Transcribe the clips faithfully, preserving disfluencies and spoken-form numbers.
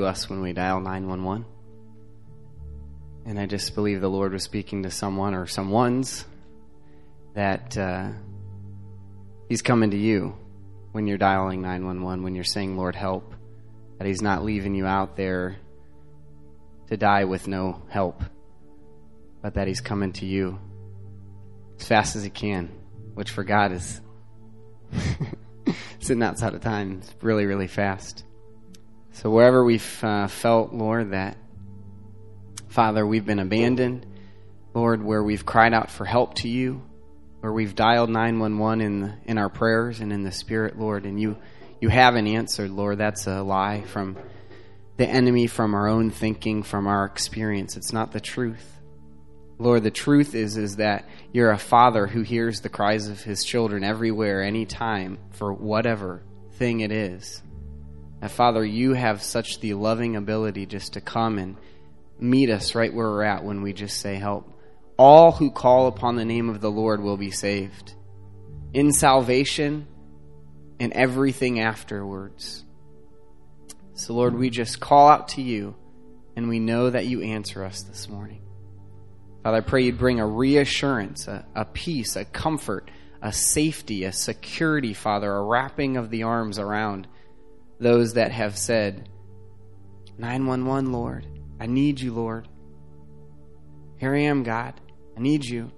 us when we dial nine one one. And I just believe the Lord was speaking to someone or someone's that uh, He's coming to you when you're dialing nine one one, when you're saying, Lord, help. That He's not leaving you out there to die with no help, but that He's coming to you as fast as He can, which for God is sitting outside of time. It's really, really fast. So wherever we've uh, felt, Lord, that, Father, we've been abandoned, Lord, where we've cried out for help to you, where we've dialed nine one one in the, in our prayers and in the Spirit, Lord, and you, you haven't answered, Lord, that's a lie from the enemy, from our own thinking, from our experience. It's not the truth. Lord, the truth is, is that you're a Father who hears the cries of His children everywhere, anytime, for whatever thing it is. And Father, you have such the loving ability just to come and meet us right where we're at when we just say help. All who call upon the name of the Lord will be saved. In salvation and everything afterwards. So Lord, we just call out to you and we know that you answer us this morning. Father, I pray you'd bring a reassurance, a, a peace, a comfort, a safety, a security, Father, a wrapping of the arms around those that have said, nine one one, Lord, I need you, Lord. Here I am, God. I need you.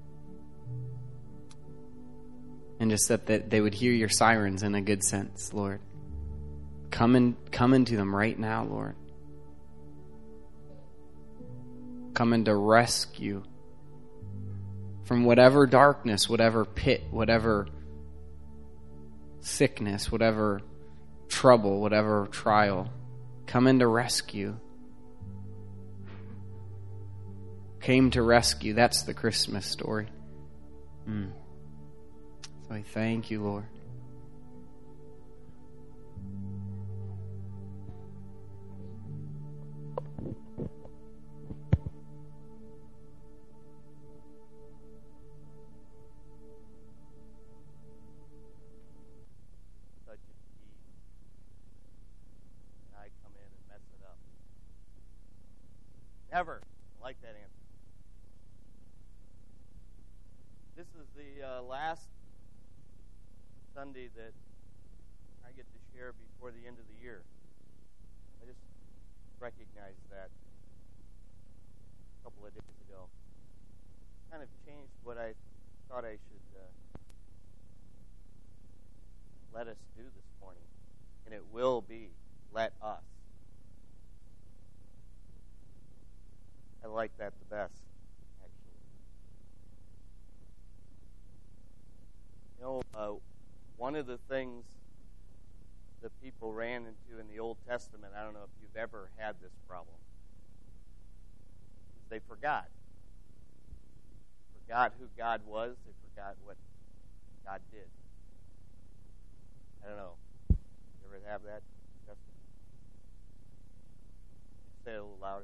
And just that, that they would hear your sirens in a good sense, Lord. Come in, come into them right now, Lord. Come in to rescue from whatever darkness, whatever pit, whatever sickness, whatever trouble, whatever trial. Come in to rescue. Came to rescue. That's the Christmas story. Mm. So I thank you, Lord. Never. I like that answer. This is the uh, last Sunday that I get to share before the end of the year. I just recognized that a couple of days ago. Kind of changed what I thought I should uh, let us do this morning. And it will be let us. I like that the best, actually. You know, uh, one of the things that people ran into in the Old Testament, I don't know if you've ever had this problem, is they forgot. Forgot who God was. They forgot what God did. I don't know. You ever have that? Say it a little louder.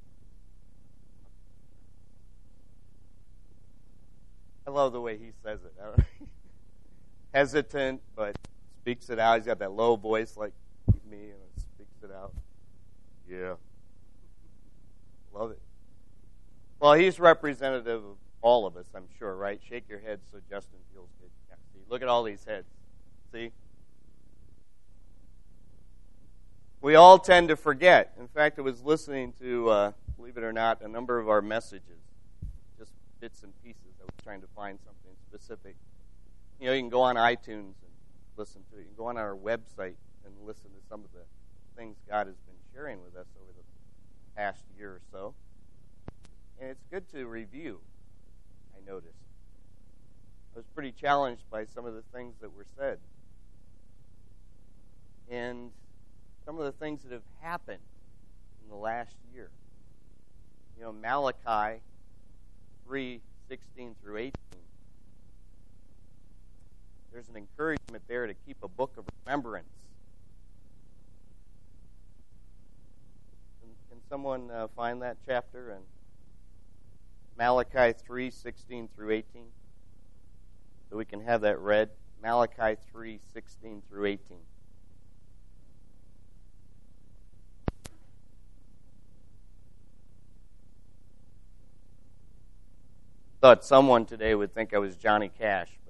I love the way he says it. Hesitant, but speaks it out. He's got that low voice like me, and speaks it out. Yeah. Love it. Well, he's representative of all of us, I'm sure, right? Shake your head so Justin feels good. Yeah, see, look at all these heads. See? We all tend to forget. In fact, I was listening to, uh, believe it or not, a number of our messages, just bits and pieces. Trying to find something specific. You know, you can go on iTunes and listen to it. You can go on our website and listen to some of the things God has been sharing with us over the past year or so. And it's good to review, I noticed. I was pretty challenged by some of the things that were said. And some of the things that have happened in the last year. You know, Malachi three sixteen through eighteen. There's an encouragement there to keep a book of remembrance. Can, can someone uh, find that chapter in Malachi three sixteen through eighteen? So we can have that read. Malachi three sixteen through eighteen. Thought someone today would think I was Johnny Cash, but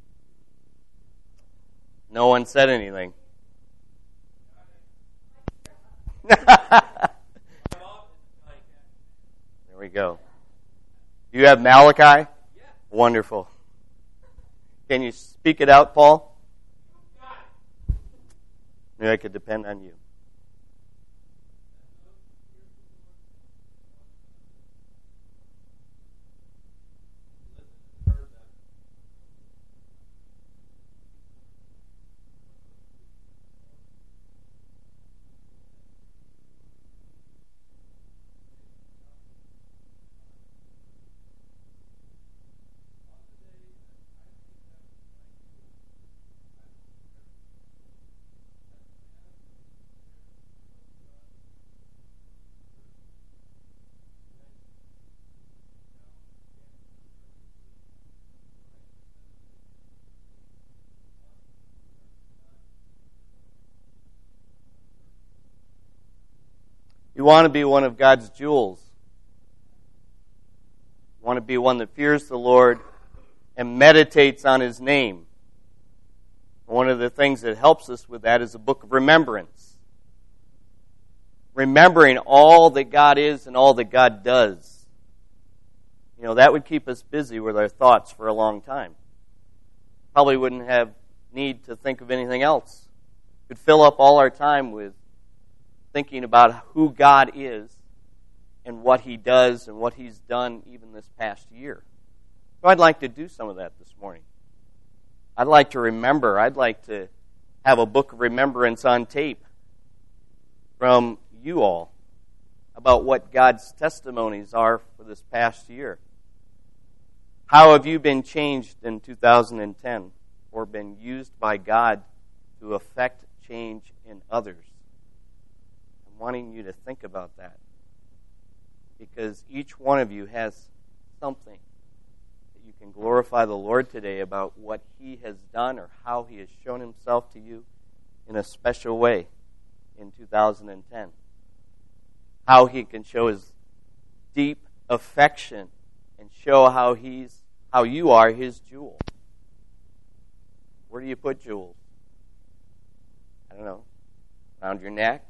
no one said anything. There we go. Do you have Malachi? Yes. Wonderful. Can you speak it out, Paul? Maybe I could depend on you. You want to be one of God's jewels. You want to be one that fears the Lord and meditates on His name. One of the things that helps us with that is a book of remembrance. Remembering all that God is and all that God does. You know, that would keep us busy with our thoughts for a long time. Probably wouldn't have need to think of anything else. Could fill up all our time with thinking about who God is and what He does and what He's done even this past year. So I'd like to do some of that this morning. I'd like to remember. I'd like to have a book of remembrance on tape from you all about what God's testimonies are for this past year. How have you been changed in two thousand ten or been used by God to affect change in others? Wanting you to think about that, because each one of you has something that you can glorify the Lord today about what He has done or how He has shown Himself to you in a special way in two thousand ten. How He can show His deep affection and show how He's how you are His jewel. Where do you put jewels? I don't know. Around your neck?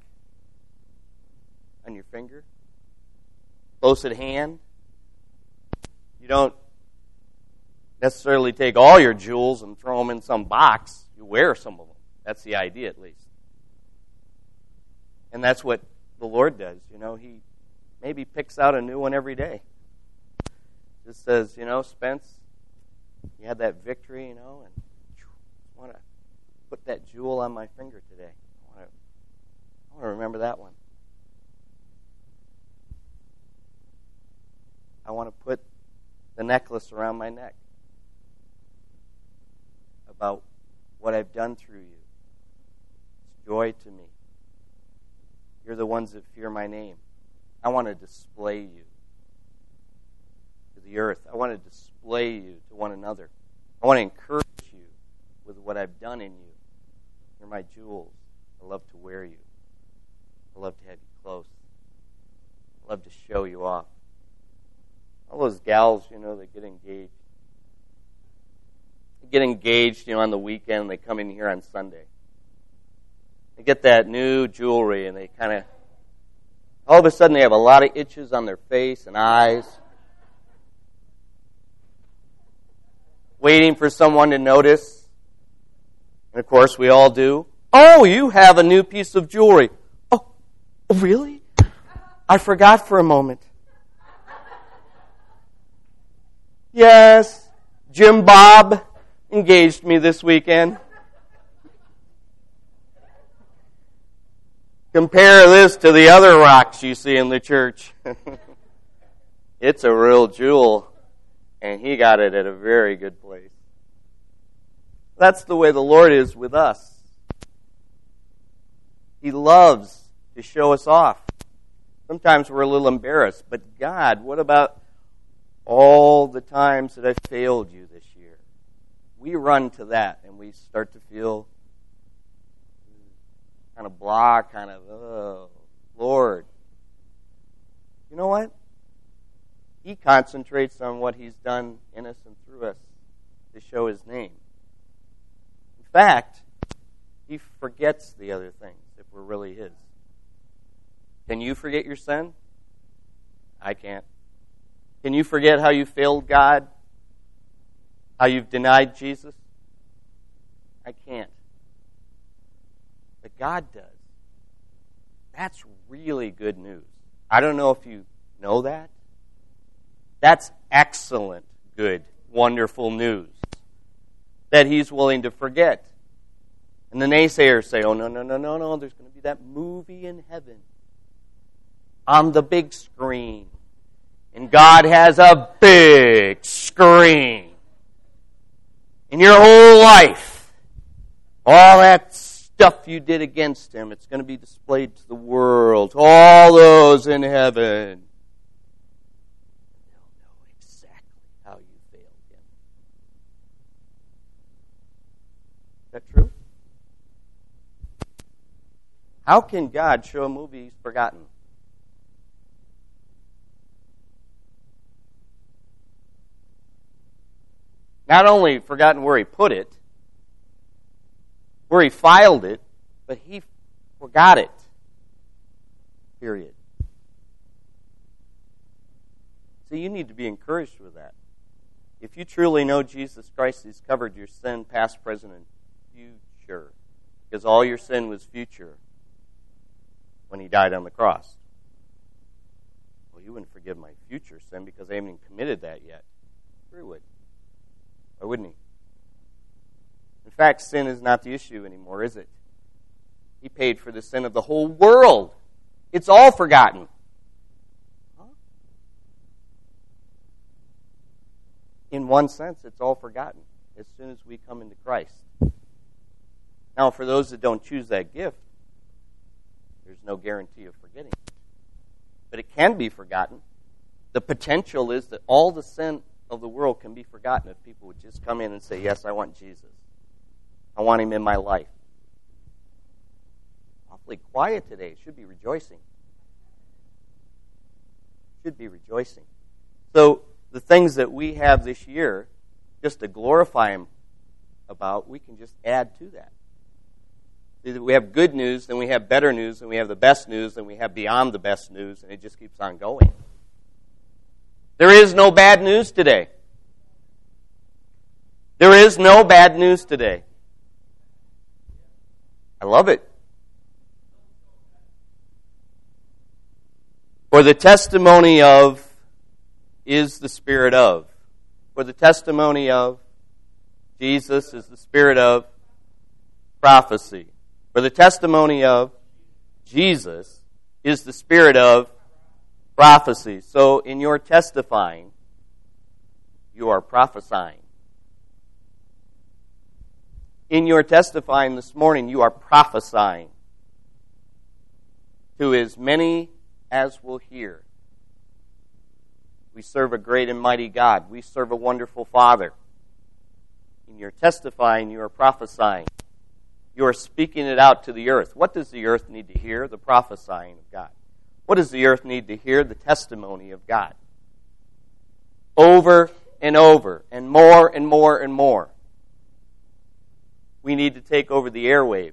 On your finger, close at hand. You don't necessarily take all your jewels and throw them in some box. You wear some of them. That's the idea, at least. And that's what the Lord does. You know, He maybe picks out a new one every day. Just says, you know, Spence, you had that victory, you know, and I want to put that jewel on my finger today. I want to, I want to remember that one. I want to put the necklace around my neck about what I've done through you. It's joy to me. You're the ones that fear my name. I want to display you to the earth. I want to display you to one another. I want to encourage you with what I've done in you. You're my jewels. I love to wear you. I love to have you close. I love to show you off. All those gals, you know, that get engaged. They get engaged, you know, on the weekend, and they come in here on Sunday. They get that new jewelry, and they kind of, all of a sudden they have a lot of itches on their face and eyes. Waiting for someone to notice. And of course, we all do. Oh, you have a new piece of jewelry. Oh, oh really? I forgot for a moment. Yes, Jim Bob engaged me this weekend. Compare this to the other rocks you see in the church. It's a real jewel, and he got it at a very good place. That's the way the Lord is with us. He loves to show us off. Sometimes we're a little embarrassed, but God, what about all the times that I failed you this year? We run to that, and we start to feel kind of blah, kind of, oh, Lord. You know what? He concentrates on what he's done in us and through us to show his name. In fact, he forgets the other things if we're really his. Can you forget your sin? I can't. Can you forget how you failed God? How you've denied Jesus? I can't. But God does. That's really good news. I don't know if you know that. That's excellent, good, wonderful news that he's willing to forget. And the naysayers say, oh, no, no, no, no, no, there's going to be that movie in heaven on the big screen. And God has a big screen. In your whole life, all that stuff you did against him, it's going to be displayed to the world. All those in heaven. They'll know exactly how you failed him. Is that true? How can God show a movie he's forgotten? Not only forgotten where he put it, where he filed it, but he forgot it. Period. So you need to be encouraged with that. If you truly know Jesus Christ, he's covered your sin, past, present, and future. Because all your sin was future when he died on the cross. Well, you wouldn't forgive my future sin because I haven't even committed that yet. Sure would. Or wouldn't he? In fact, sin is not the issue anymore, is it? He paid for the sin of the whole world. It's all forgotten. Huh? In one sense, it's all forgotten as soon as we come into Christ. Now, for those that don't choose that gift, there's no guarantee of forgetting. But it can be forgotten. The potential is that all the sin of the world can be forgotten if people would just come in and say, yes, I want Jesus. I want him in my life. Awfully quiet today. Should be rejoicing. Should be rejoicing. So the things that we have this year, just to glorify him about, we can just add to that. Either we have good news, then we have better news, then we have the best news, then we have beyond the best news, and it just keeps on going. There is no bad news today. There is no bad news today. I love it. For the testimony of is the spirit of. For the testimony of Jesus is the spirit of prophecy. For the testimony of Jesus is the spirit of prophecy. So in your testifying, you are prophesying. In your testifying this morning, you are prophesying to as many as will hear. We serve a great and mighty God. We serve a wonderful Father. In your testifying, you are prophesying. You are speaking it out to the earth. What does the earth need to hear? The prophesying of God. What does the earth need to hear? The testimony of God. Over and over, and more and more and more. We need to take over the airwaves.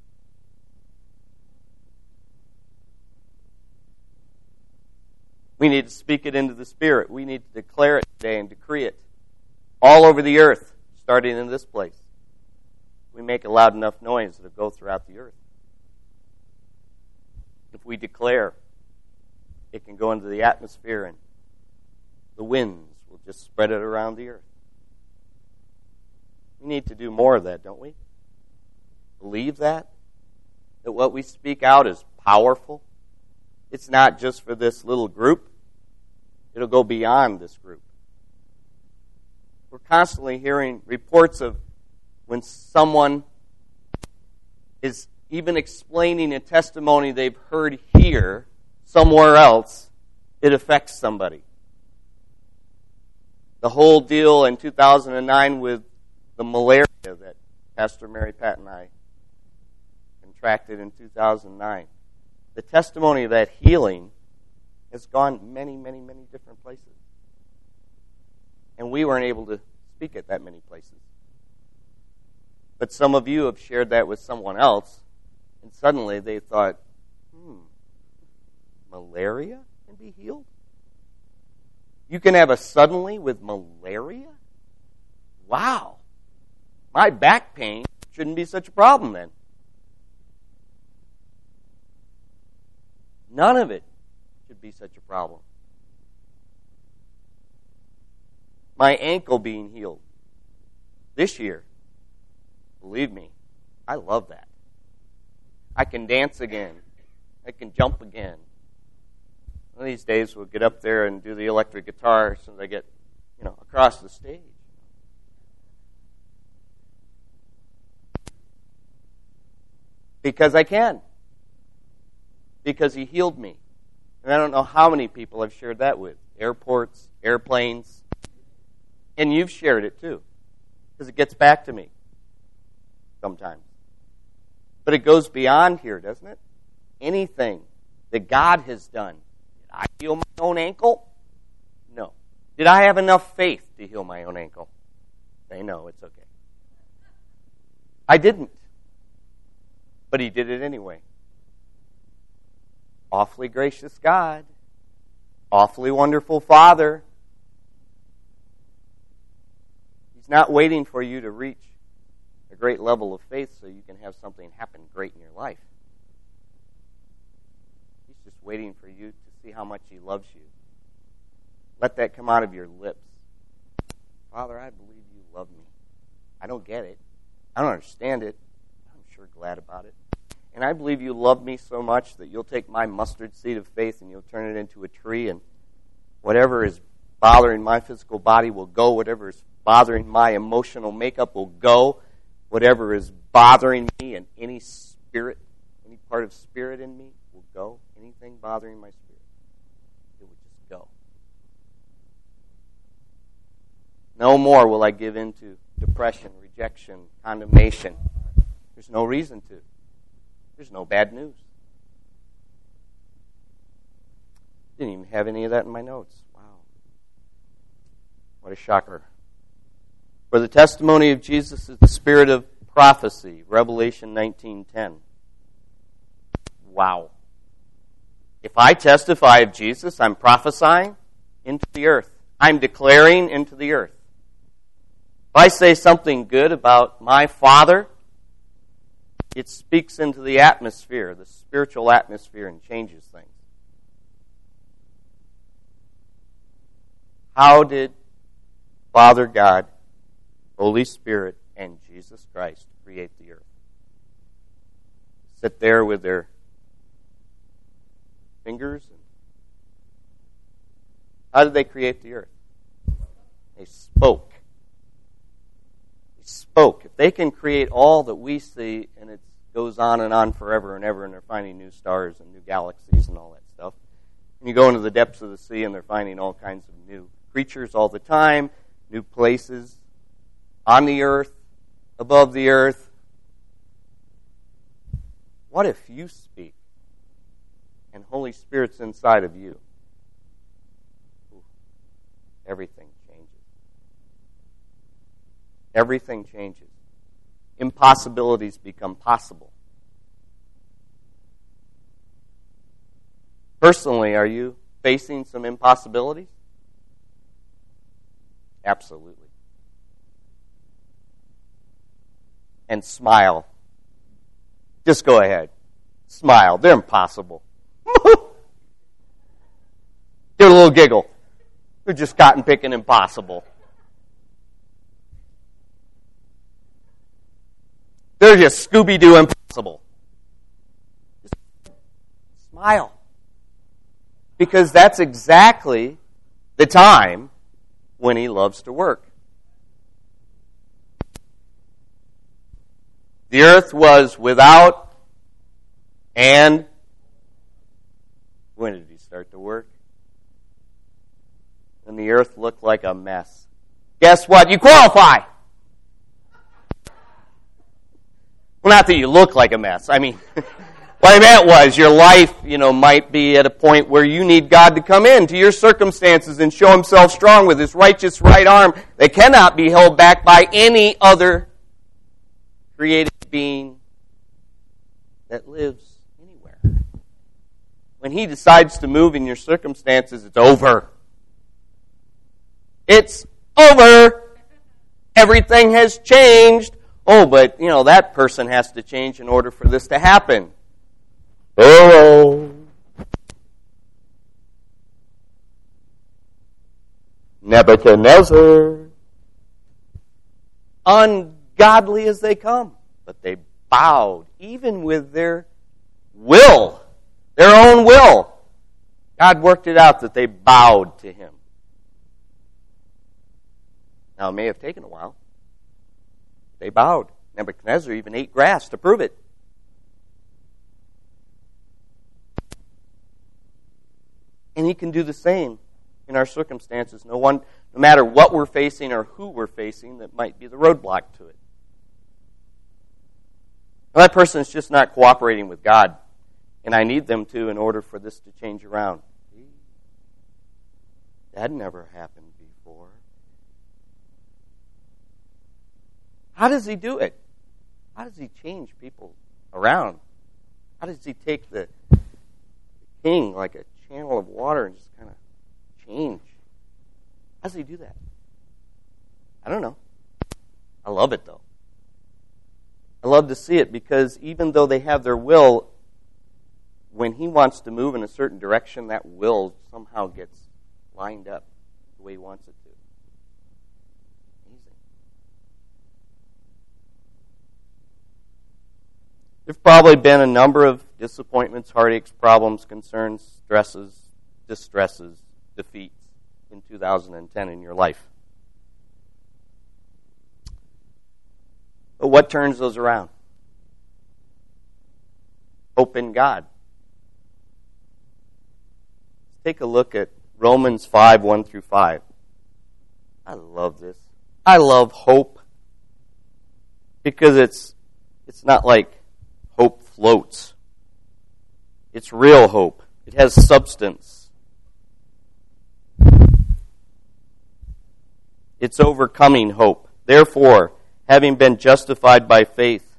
We need to speak it into the Spirit. We need to declare it today and decree it all over the earth, starting in this place. We make a loud enough noise that it'll go throughout the earth. If we declare, it can go into the atmosphere and the winds will just spread it around the earth. We need to do more of that, don't we? Believe that? That what we speak out is powerful? It's not just for this little group. It'll go beyond this group. We're constantly hearing reports of when someone is even explaining a testimony they've heard here somewhere else, it affects somebody. The whole deal in two thousand nine with the malaria that Pastor Mary Pat and I contracted in two thousand nine. The testimony of that healing has gone many, many, many different places. And we weren't able to speak at that many places. But some of you have shared that with someone else, and suddenly they thought, hmm, malaria can be healed? You can have a suddenly with malaria? Wow. My back pain shouldn't be such a problem then. None of it should be such a problem. My ankle being healed this year, believe me, I love that. I can dance again. I can jump again. One of these days we'll get up there and do the electric guitar as soon as I get, you know, across the stage. Because I can. Because he healed me. And I don't know how many people I've shared that with. Airports, airplanes. And you've shared it too. Because it gets back to me sometimes. But it goes beyond here, doesn't it? Anything that God has done. Did I heal my own ankle? No. Did I have enough faith to heal my own ankle? Say no, it's okay. I didn't. But he did it anyway. Awfully gracious God. Awfully wonderful Father. He's not waiting for you to reach a great level of faith so you can have something happen great in your life. He's just waiting for you to see how much he loves you. Let that come out of your lips. Father, I believe you love me. I don't get it. I don't understand it. I'm sure glad about it. And I believe you love me so much that you'll take my mustard seed of faith and you'll turn it into a tree, and whatever is bothering my physical body will go. Whatever is bothering my emotional makeup will go. Whatever is bothering me and any spirit, any part of spirit in me will go. Anything bothering my spirit, it will just go. No more will I give in to depression, rejection, condemnation. There's no reason to. There's no bad news. Didn't even have any of that in my notes. Wow. What a shocker. For the testimony of Jesus is the spirit of prophecy, Revelation nineteen ten. Wow. If I testify of Jesus, I'm prophesying into the earth. I'm declaring into the earth. If I say something good about my Father, it speaks into the atmosphere, the spiritual atmosphere, and changes things. How did Father God, Holy Spirit, and Jesus Christ create the earth? Sit there with their fingers. And how did they create the earth? They spoke. They spoke. If they can create all that we see, and it goes on and on forever and ever, and they're finding new stars and new galaxies and all that stuff. And you go into the depths of the sea, and they're finding all kinds of new creatures all the time, new places on the earth, above the earth. What if you speak and Holy Spirit's inside of you? Ooh, everything changes. Everything changes. Impossibilities become possible. Personally, are you facing some impossibilities? Absolutely. And smile. Just go ahead. Smile. They're impossible. Give a little giggle. They're just cotton picking impossible. They're just Scooby-Doo impossible. Just smile. Because that's exactly the time when he loves to work. The earth was without, and when did he start to work? And the earth looked like a mess. Guess what? You qualify! Well, not that you look like a mess. I mean, What I meant was your life, you know, might be at a point where you need God to come into your circumstances and show himself strong with his righteous right arm that cannot be held back by any other created being that lives anywhere. When he decides to move in your circumstances, it's over. It's over. Everything has changed. Oh, but, you know, that person has to change in order for this to happen. Oh. Nebuchadnezzar. Ungodly as they come, but they bowed, even with their will, their own will. God worked it out that they bowed to him. Now, it may have taken a while. They bowed. Nebuchadnezzar even ate grass to prove it. And he can do the same in our circumstances. No one, no matter what we're facing or who we're facing, that might be the roadblock to it. Well, that person is just not cooperating with God, and I need them to in order for this to change around. That never happened before. How does he do it? How does he change people around? How does he take the king like a channel of water and just kind of change? How does he do that? I don't know. I love it, though. I love to see it because even though they have their will, when he wants to move in a certain direction, that will somehow gets lined up the way he wants it to. Amazing. There've probably been a number of disappointments, heartaches, problems, concerns, stresses, distresses, defeats in two thousand ten in your life. But what turns those around? Hope in God. Let's take a look at Romans five, one through five. I love this. I love hope because it's it's not like hope floats. It's real hope. It has substance. It's overcoming hope. Therefore, having been justified by faith,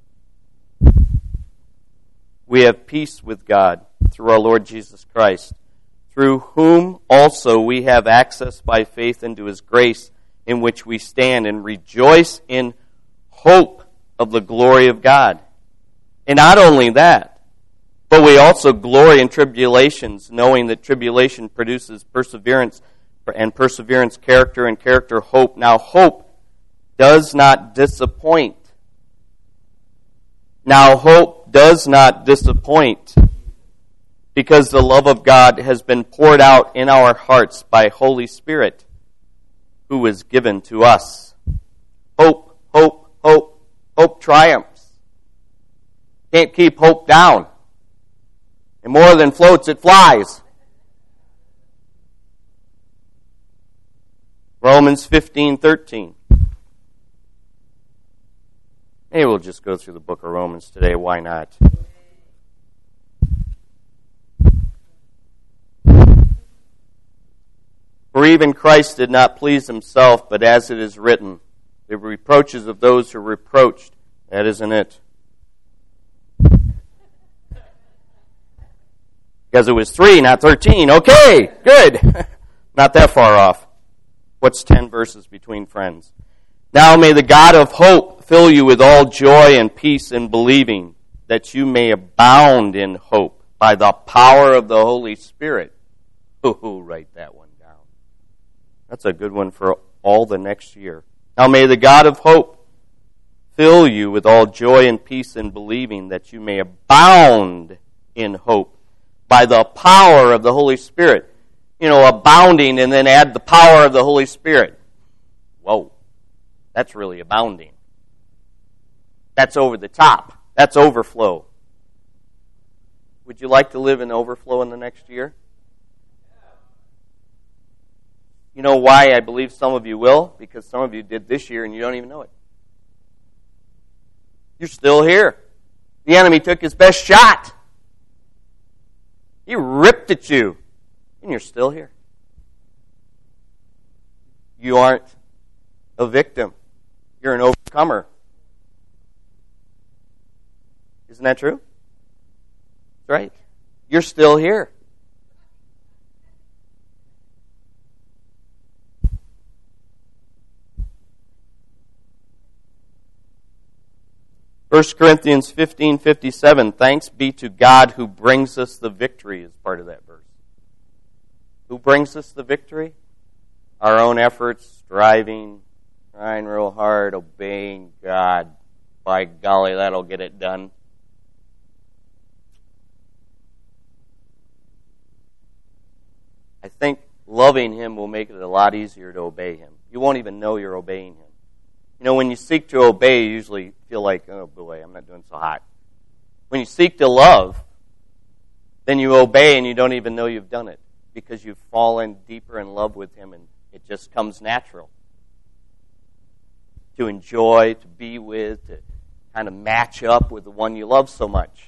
we have peace with God through our Lord Jesus Christ, through whom also we have access by faith into his grace, in which we stand and rejoice in hope of the glory of God. And not only that, but we also glory in tribulations, knowing that tribulation produces perseverance, and perseverance character, and character hope. Now hope does not disappoint. Now hope does not disappoint, because the love of God has been poured out in our hearts by Holy Spirit, who is given to us. Hope, hope, hope, hope triumphs. Can't keep hope down. And more than floats, it flies. Romans fifteen thirteen. Maybe we'll just go through the book of Romans today. Why not? For even Christ did not please himself, but as it is written, the reproaches of those who reproached. That isn't it. Because it was three, not thirteen. Okay, good. Not that far off. What's ten verses between friends? Now may the God of hope fill you with all joy and peace in believing, that you may abound in hope by the power of the Holy Spirit. Ooh, write that one down. That's a good one for all the next year. Now may the God of hope fill you with all joy and peace in believing, that you may abound in hope by the power of the Holy Spirit. You know, abounding and then add the power of the Holy Spirit. Whoa, that's really abounding. That's over the top. That's overflow. Would you like to live in overflow in the next year? You know why I believe some of you will? Because some of you did this year and you don't even know it. You're still here. The enemy took his best shot. He ripped at you, and you're still here. You aren't a victim. You're an overcomer. Isn't that true? That's right. You're still here. First Corinthians fifteen fifty-seven, thanks be to God who brings us the victory, is part of that verse. Who brings us the victory? Our own efforts, striving, trying real hard, obeying God. By golly, that'll get it done. I think loving Him will make it a lot easier to obey Him. You won't even know you're obeying Him. You know, when you seek to obey, you usually feel like, oh boy, I'm not doing so hot. When you seek to love, then you obey and you don't even know you've done it because you've fallen deeper in love with Him and it just comes natural to enjoy, to be with, to kind of match up with the one you love so much.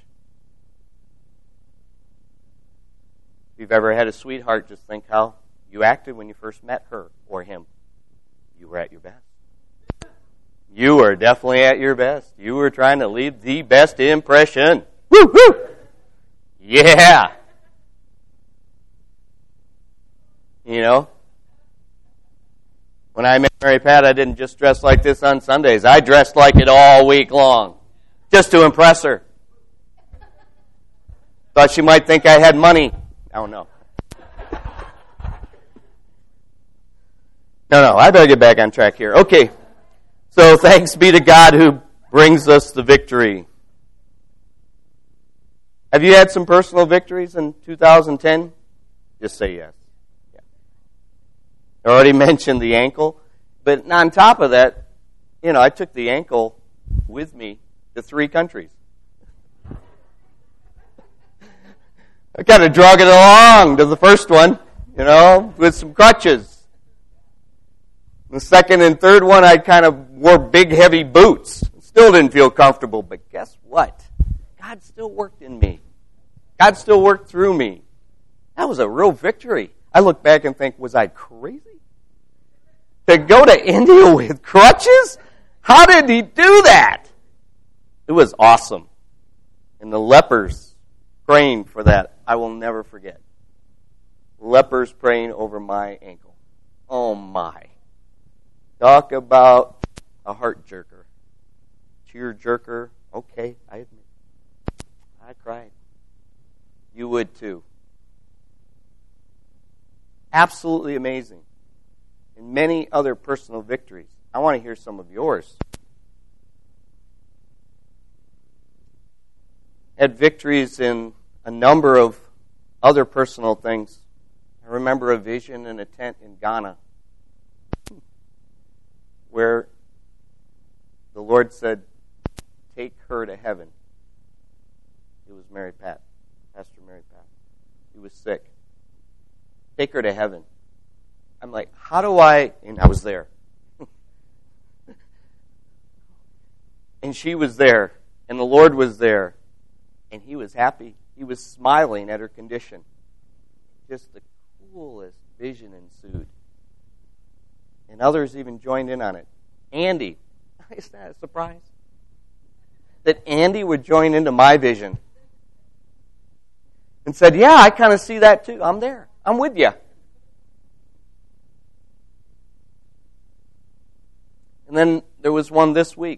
If you've ever had a sweetheart, just think how you acted when you first met her or him. You were at your best. You were definitely at your best. You were trying to leave the best impression. Woo woo! Yeah! You know? When I met Mary Pat, I didn't just dress like this on Sundays. I dressed like it all week long. Just to impress her. Thought she might think I had money. Oh, no. No, no, I better get back on track here. Okay. So thanks be to God who brings us the victory. Have you had some personal victories in two thousand ten? Just say yes. Yeah. I already mentioned the ankle. But on top of that, you know, I took the ankle with me to three countries. I kind of drug it along to the first one, you know, with some crutches. The second and third one, I kind of wore big, heavy boots. Still didn't feel comfortable, but guess what? God still worked in me. God still worked through me. That was a real victory. I look back and think, was I crazy? To go to India with crutches? How did he do that? It was awesome. And the lepers praying for that, I will never forget. Lepers praying over my ankle. Oh my. Talk about a heart jerker. Tear jerker. Okay, I admit. I cried. You would too. Absolutely amazing. And many other personal victories. I want to hear some of yours. Had victories in a number of other personal things. I remember a vision in a tent in Ghana where the Lord said, take her to heaven. It was Mary Pat, Pastor Mary Pat. He was sick. Take her to heaven. I'm like, how do I, and I was there. And she was there, and the Lord was there, and He was happy. He was smiling at her condition. Just the coolest vision ensued. And others even joined in on it. Andy. Isn't that a surprise? That Andy would join into my vision. And said, yeah, I kind of see that too. I'm there. I'm with you. And then there was one this week.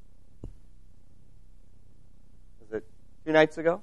Was it two nights ago?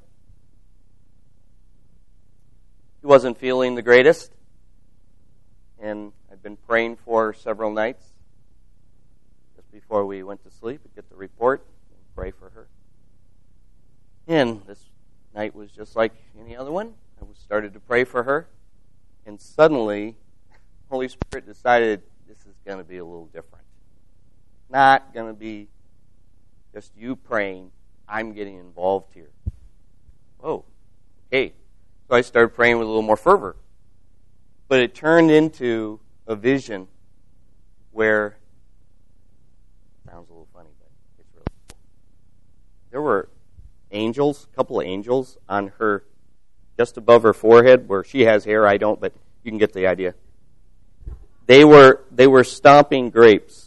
He wasn't feeling the greatest. And I'd been praying for several nights. Just before we went to sleep, I'd get the report and pray for her. And this night was just like any other one. I started to pray for her. And suddenly, Holy Spirit decided this is going to be a little different. Not going to be just you praying. I'm getting involved here. Whoa. Okay. So I started praying with a little more fervor. But it turned into a vision where, sounds a little funny, but it's really cool. There were angels, a couple of angels on her, just above her forehead, where she has hair, I don't, but you can get the idea. They were they were stomping grapes.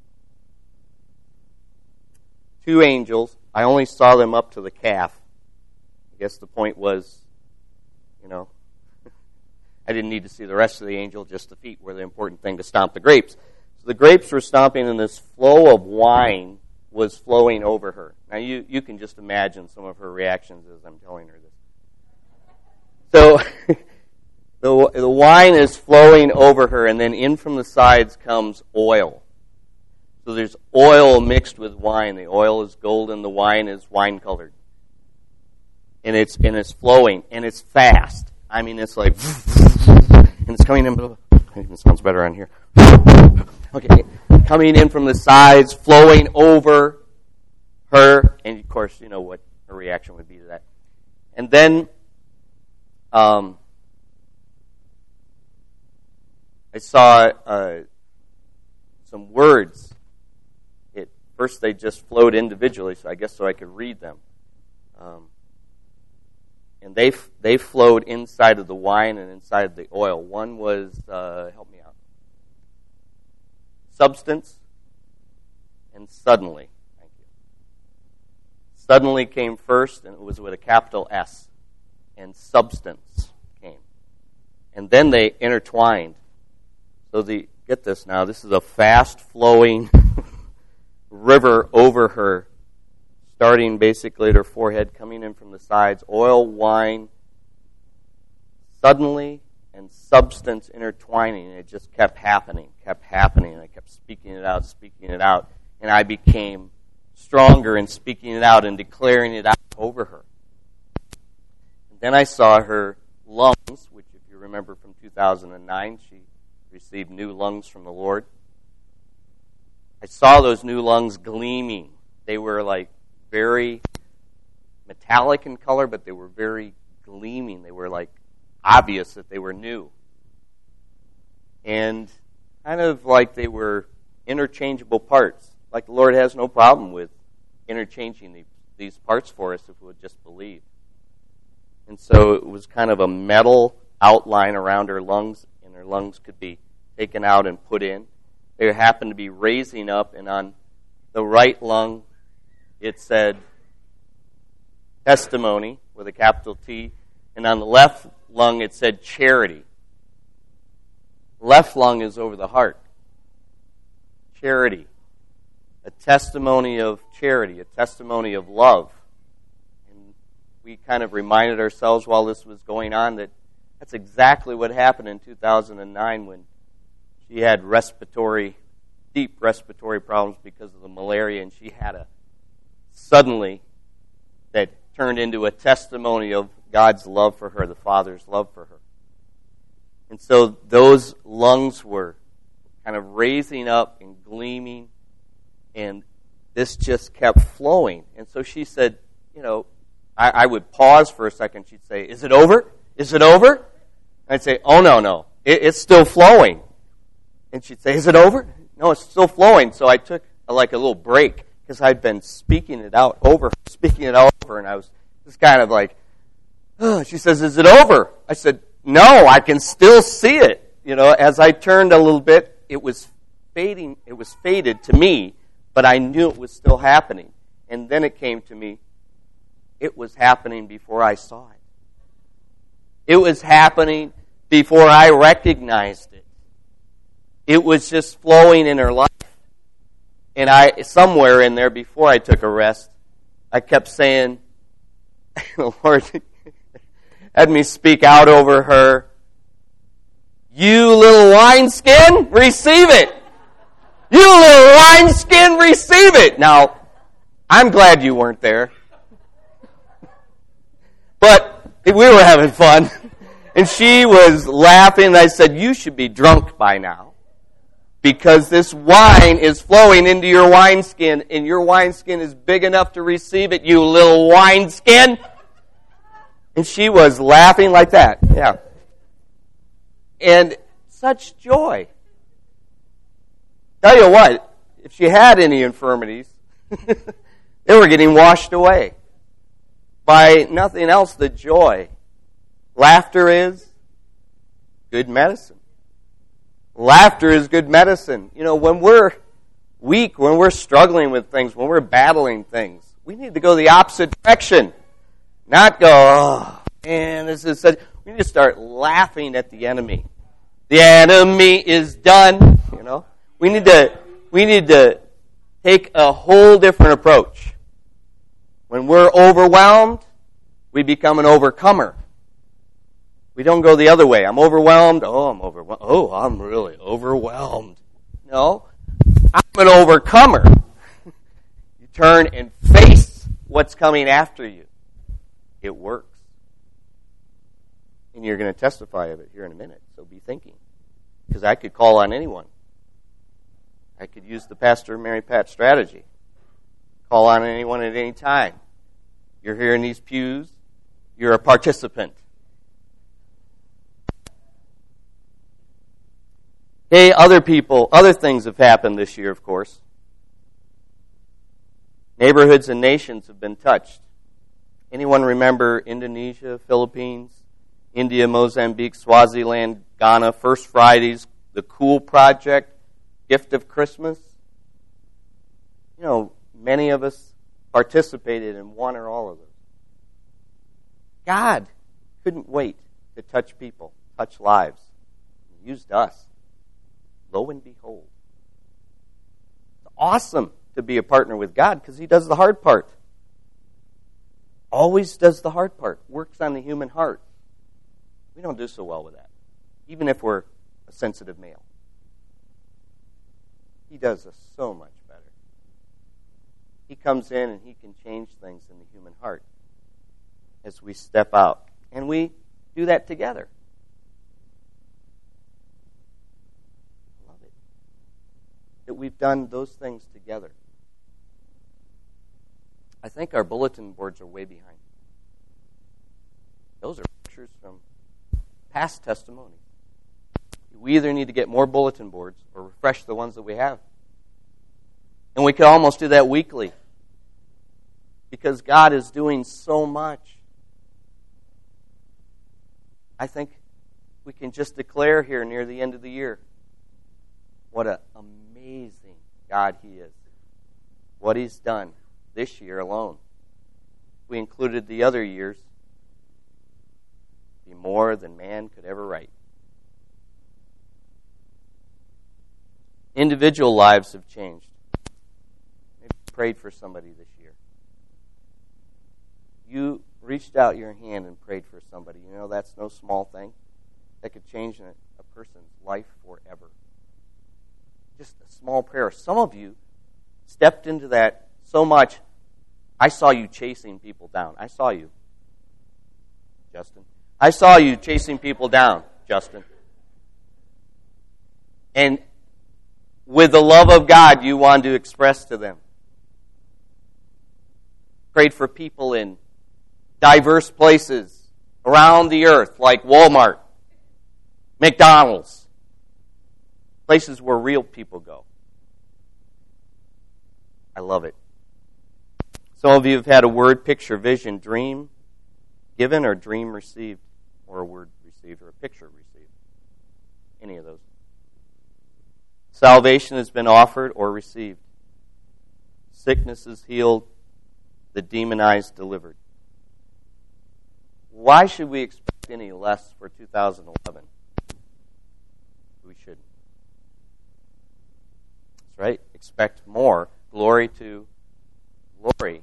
Two angels. I only saw them up to the calf. I guess the point was, you know, I didn't need to see the rest of the angel, just the feet were the important thing to stomp the grapes. So the grapes were stomping, and this flow of wine was flowing over her. Now you, you can just imagine some of her reactions as I'm telling her this. So the, the wine is flowing over her, and then in from the sides comes oil. So there's oil mixed with wine. The oil is golden, the wine is wine-colored. And it's and it's flowing, and it's fast. I mean, it's like, and it's coming in, it sounds better on here. Okay, coming in from the sides, flowing over her, and of course, you know what her reaction would be to that. And then, um, I saw uh, some words. It first they just flowed individually, so I guess so I could read them. Um, and they they flowed inside of the wine and inside of the oil. One was, uh, help me out, substance and suddenly. Thank you. Suddenly came first, and it was with a capital S. And substance came. And then they intertwined. So the get this now, this is a fast-flowing river over her, starting basically at her forehead, coming in from the sides, oil, wine, suddenly, and substance intertwining. And it just kept happening, kept happening. And I kept speaking it out, speaking it out. And I became stronger in speaking it out and declaring it out over her. And then I saw her lungs, which if you remember from two thousand nine, she received new lungs from the Lord. I saw those new lungs gleaming. They were like very metallic in color, but they were very gleaming. They were like obvious that they were new. And kind of like they were interchangeable parts. Like the Lord has no problem with interchanging the, these parts for us if we would just believe. And so it was kind of a metal outline around her lungs, and her lungs could be taken out and put in. They happened to be raising up, and on the right lung it said testimony with a capital T, and on the left lung it said charity. Left lung is over the heart. Charity. A testimony of charity, a testimony of love. And we kind of reminded ourselves while this was going on that that's exactly what happened in two thousand nine when she had respiratory, deep respiratory problems because of the malaria, and she had a suddenly that turned into a testimony of God's love for her, the Father's love for her. And so those lungs were kind of raising up and gleaming, and this just kept flowing. And so she said, you know, I, I would pause for a second. She'd say, is it over? Is it over? I'd say, oh, no, no. It, it's still flowing. And she'd say, is it over? No, it's still flowing. So I took a, like a little break because I'd been speaking it out over her, speaking it out over her, and I was just kind of like, oh. She says, is it over? I said, no, I can still see it. You know, as I turned a little bit, it was fading. It was faded to me, but I knew it was still happening. And then it came to me, it was happening before I saw it. It was happening before I recognized it. It was just flowing in her life. And I, somewhere in there, before I took a rest, I kept saying, the Lord had me speak out over her, you little wineskin, receive it. You little wineskin, receive it. Now, I'm glad you weren't there. But we were having fun. And she was laughing. I said, you should be drunk by now. Because this wine is flowing into your wineskin, and your wineskin is big enough to receive it, you little wineskin. And she was laughing like that. Yeah. And such joy. Tell you what, if she had any infirmities, they were getting washed away. by nothing else, the joy. Laughter is good medicine. Laughter is good medicine. You know, when we're weak, when we're struggling with things, when we're battling things, we need to go the opposite direction. Not go, oh, man, this is such... We need to start laughing at the enemy. The enemy is done, you know. We need to, we need to take a whole different approach. When we're overwhelmed, we become an overcomer. We don't go the other way. I'm overwhelmed. Oh, I'm overwhelmed. Oh, I'm really overwhelmed. No, I'm an overcomer. You turn and face what's coming after you. It works. And you're going to testify of it here in a minute, so be thinking. Because I could call on anyone. I could use the Pastor Mary Pat strategy. Call on anyone at any time. You're here in these pews. You're a participant. Hey, other people, other things have happened this year, of course. Neighborhoods and nations have been touched. Anyone remember Indonesia, Philippines, India, Mozambique, Swaziland, Ghana, First Fridays, the Cool Project, Gift of Christmas? You know, many of us participated in one or all of those. God couldn't wait to touch people, touch lives. He used us. Lo and behold. It's awesome to be a partner with God because He does the hard part. Always does the hard part. Works on the human heart. We don't do so well with that, even if we're a sensitive male. He does us so much better. He comes in and He can change things in the human heart as we step out. And we do that together. I love it. That we've done those things together. I think our bulletin boards are way behind. Those are pictures from past testimony. We either need to get more bulletin boards or refresh the ones that we have. And we could almost do that weekly. Because God is doing so much. I think we can just declare here near the end of the year what an amazing God He is. What He's done this year alone. We included the other years. Be more than man could ever write. Individual lives have changed. Maybe you prayed for somebody this year. You reached out your hand and prayed for somebody. You know, that's no small thing. That could change a, a person's life forever. Just a small prayer. Some of you stepped into that so much. I saw you chasing people down. I saw you, Justin. I saw you chasing people down, Justin. And with the love of God, you wanted to express to them. Prayed for people in diverse places around the earth, like Walmart, McDonald's, places where real people go. I love it. Some of you have had a word, picture, vision, dream given, or dream received, or a word received, or a picture received. Any of those. Salvation has been offered or received. Sickness is healed. The demonized delivered. Why should we expect any less for two thousand eleven? We shouldn't. That's right. Expect more. Glory to glory.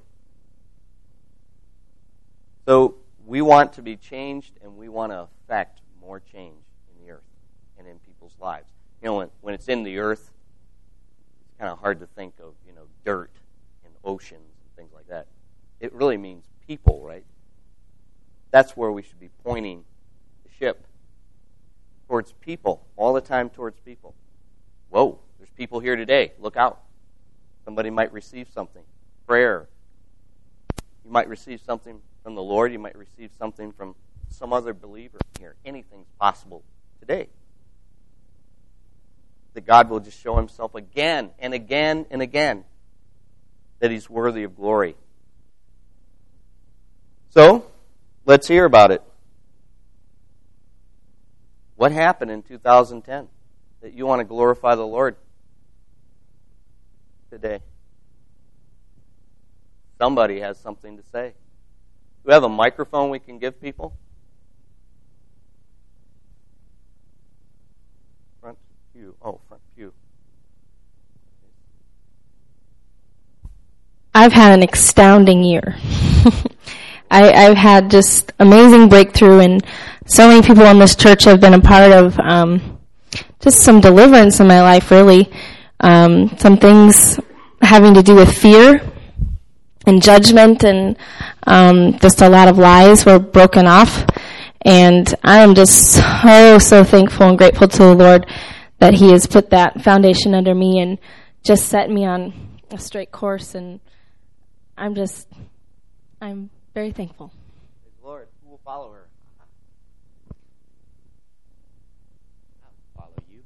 So we want to be changed, and we want to affect more change in the earth and in people's lives. You know, when, when it's in the earth, it's kind of hard to think of, you know, dirt and oceans and things like that. It really means people, right? That's where we should be pointing the ship, towards people, all the time towards people. Whoa, there's people here today. Look out. Somebody might receive something. Prayer. You might receive something from the Lord. You might receive something from some other believer here. Anything's possible today. That God will just show Himself again and again and again that He's worthy of glory. So, let's hear about it. What happened in two thousand ten that you want to glorify the Lord today? Somebody has something to say. Do we have a microphone we can give people? Front pew. Oh, front pew. I've had an astounding year. I, I've had just amazing breakthrough, and so many people in this church have been a part of um, just some deliverance in my life, really. Um, some things having to do with fear and judgment, and um, just a lot of lies were broken off. And I am just so, so thankful and grateful to the Lord that He has put that foundation under me and just set me on a straight course. And I'm just, I'm very thankful. Praise the Lord. Who will follow her? I'll follow you.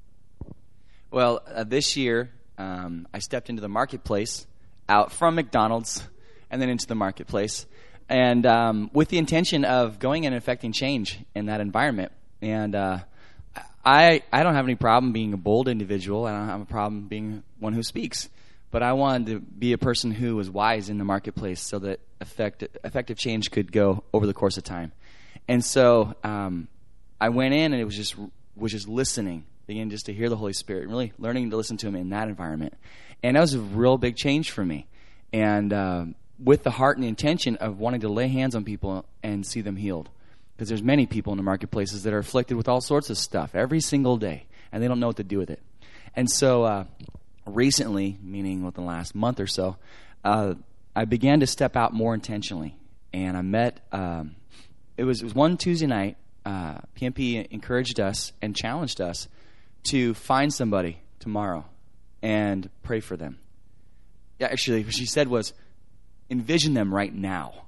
Well, uh, this year, um, I stepped into the marketplace, out from McDonald's, and then into the marketplace, and um, with the intention of going and affecting change in that environment. And uh, I I don't have any problem being a bold individual. I don't have a problem being one who speaks. But I wanted to be a person who was wise in the marketplace so that effect, effective change could go over the course of time. And so um, I went in and it was just was just listening, beginning just to hear the Holy Spirit, and really learning to listen to Him in that environment. And that was a real big change for me. And uh, with the heart and the intention of wanting to lay hands on people and see them healed. Because there's many people in the marketplaces that are afflicted with all sorts of stuff every single day, and they don't know what to do with it. And so uh, recently, meaning within the last month or so, uh, I began to step out more intentionally. And I met, um, it, was, it was one Tuesday night, uh, P M P encouraged us and challenged us to find somebody tomorrow and pray for them. Yeah, actually, what she said was, envision them right now,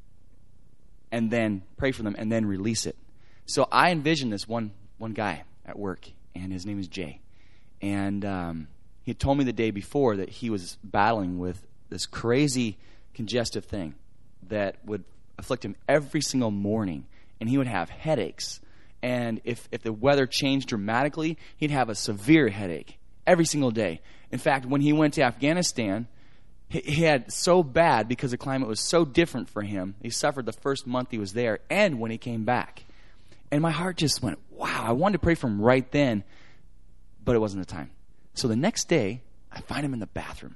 and then pray for them, and then release it. So I envisioned this one one guy at work, and his name is Jay. And um, he had told me the day before that he was battling with this crazy congestive thing that would afflict him every single morning, and he would have headaches. And if, if the weather changed dramatically, he'd have a severe headache every single day. In fact, when he went to Afghanistan, he had so bad because the climate was so different for him. He suffered the first month he was there and when he came back. And my heart just went, wow, I wanted to pray for him right then, but it wasn't the time. So the next day, I find him in the bathroom.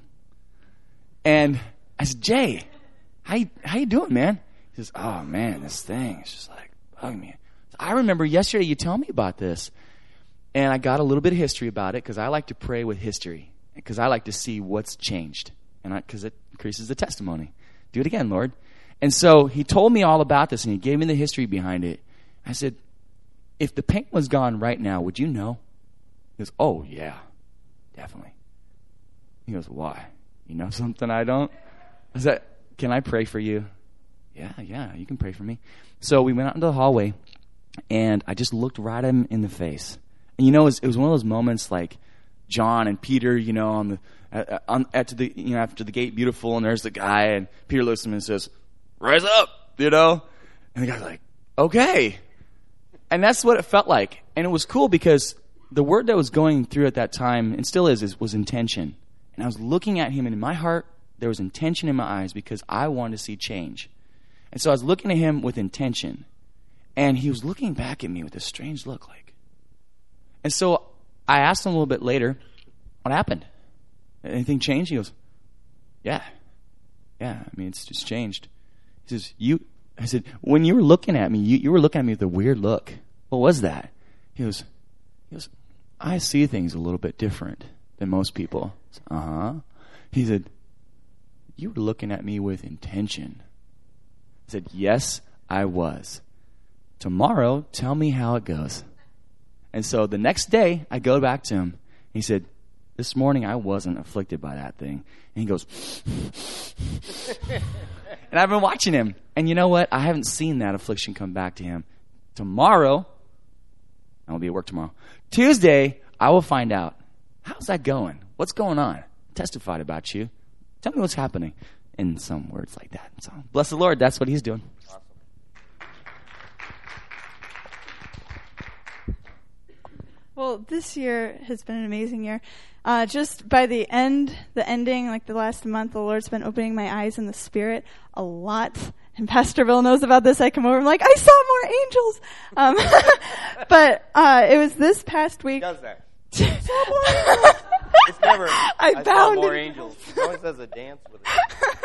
And I said, Jay, how you, how you doing, man? He says, oh, man, this thing is just like bugging me. I remember yesterday you telling me about this. And I got a little bit of history about it because I like to pray with history, because I like to see what's changed. And because it increases the testimony. Do it again, Lord. And so he told me all about this, and he gave me the history behind it. I said, if the pain was gone right now, would you know? He goes, oh, yeah, definitely. He goes, why? You know something I don't? I said, can I pray for you? Yeah, yeah, you can pray for me. So we went out into the hallway, and I just looked right at him in the face. And you know, it was, it was one of those moments like John and Peter, you know, on the uh, on, after the you know after the gate, beautiful, and there's the guy, and Peter looks at him and says, "Rise up," you know, and the guy's like, "Okay," and that's what it felt like, and it was cool because the word that was going through at that time, and still is, is was intention, and I was looking at him, and in my heart there was intention in my eyes because I wanted to see change, and so I was looking at him with intention, and he was looking back at me with a strange look, like, and so I asked him a little bit later, what happened? Anything changed? He goes, yeah. Yeah, I mean, it's just changed. He says, you, I said, when you were looking at me, you, you were looking at me with a weird look. What was that? He goes, he goes, I see things a little bit different than most people. Uh-huh. He said, you were looking at me with intention. I said, yes, I was. Tomorrow, tell me how it goes. And so the next day, I go back to him. He said, this morning I wasn't afflicted by that thing. And he goes, and I've been watching him. And you know what? I haven't seen that affliction come back to him. Tomorrow, I'll be at work tomorrow. Tuesday, I will find out. How's that going? What's going on? I testified about you. Tell me what's happening. in some words like that. So bless the Lord. That's what he's doing. Awesome. Well, this year has been an amazing year. Uh, just by the end, the ending, like the last month, the Lord's been opening my eyes in the Spirit a lot. And Pastor Bill knows about this. I come over, I'm like, I saw more angels. Um, but uh, it was this past week. He does that. It's never, I, I saw bound more in- angels. He always does a dance with it.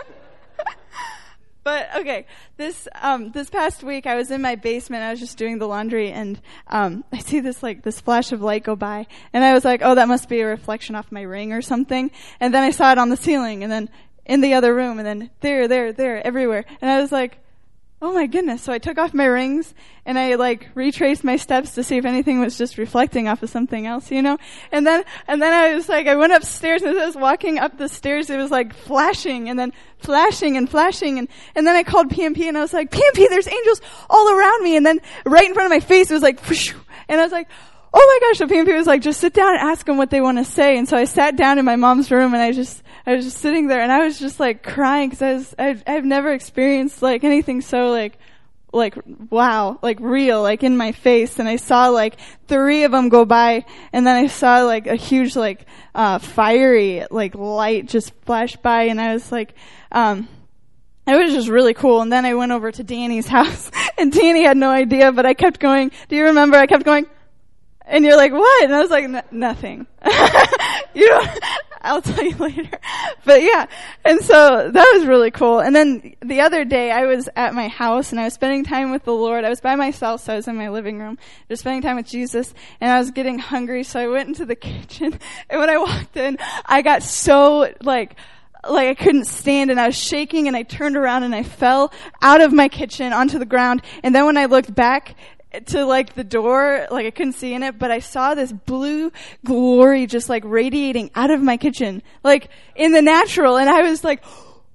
But okay, this um this past week I was in my basement. I was just doing the laundry, and um I see this like this flash of light go by, and I was like, oh, that must be a reflection off my ring or something. And then I saw it on the ceiling, and then in the other room, and then there, there, there, everywhere. And I was like, oh my goodness. So I took off my rings and I like retraced my steps to see if anything was just reflecting off of something else, you know? And then, and then I was like, I went upstairs, and as I was walking up the stairs, it was like flashing and then flashing and flashing. And, and then I called P M P and I was like, P M P, there's angels all around me. And then right in front of my face, it was like, whoosh, and I was like, oh my gosh. So P M P was like, just sit down and ask them what they want to say. And so I sat down in my mom's room, and I just, I was just sitting there, and I was just like crying because I was, I've, I've never experienced like anything so like, like wow, like real, like in my face. And I saw like three of them go by, and then I saw like a huge like uh fiery like light just flash by, and I was like, um. It was just really cool. And then I went over to Danny's house, and Danny had no idea, but I kept going. Do you remember? I kept going. And you're like, what? And I was like, N- nothing. You know, I'll tell you later. But yeah. And so that was really cool. And then the other day I was at my house, and I was spending time with the Lord. I was by myself, so I was in my living room, just spending time with Jesus, and I was getting hungry. So I went into the kitchen, and when I walked in, I got so like, like I couldn't stand, and I was shaking, and I turned around and I fell out of my kitchen onto the ground. And then when I looked back to like the door, like I couldn't see in it, but I saw this blue glory just like radiating out of my kitchen, like in the natural. And I was like,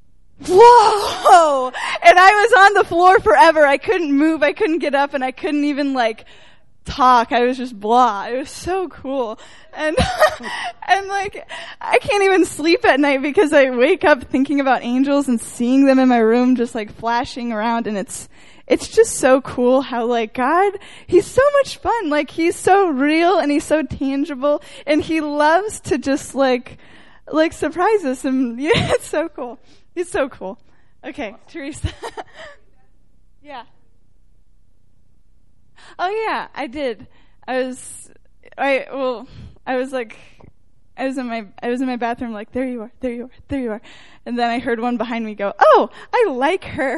whoa! And I was on the floor forever. I couldn't move. I couldn't get up, and I couldn't even like talk. I was just blah. It was so cool. And, and like, I can't even sleep at night because I wake up thinking about angels and seeing them in my room just like flashing around. And it's, it's just so cool how like God, he's so much fun. Like he's so real, and he's so tangible, and he loves to just like, like surprise us. And yeah, it's so cool. It's so cool. Okay, Teresa. Yeah. Oh yeah, I did. I was, I, well, I was like, I was in my, I was in my bathroom like, there you are, there you are, there you are. And then I heard one behind me go, oh, I like her.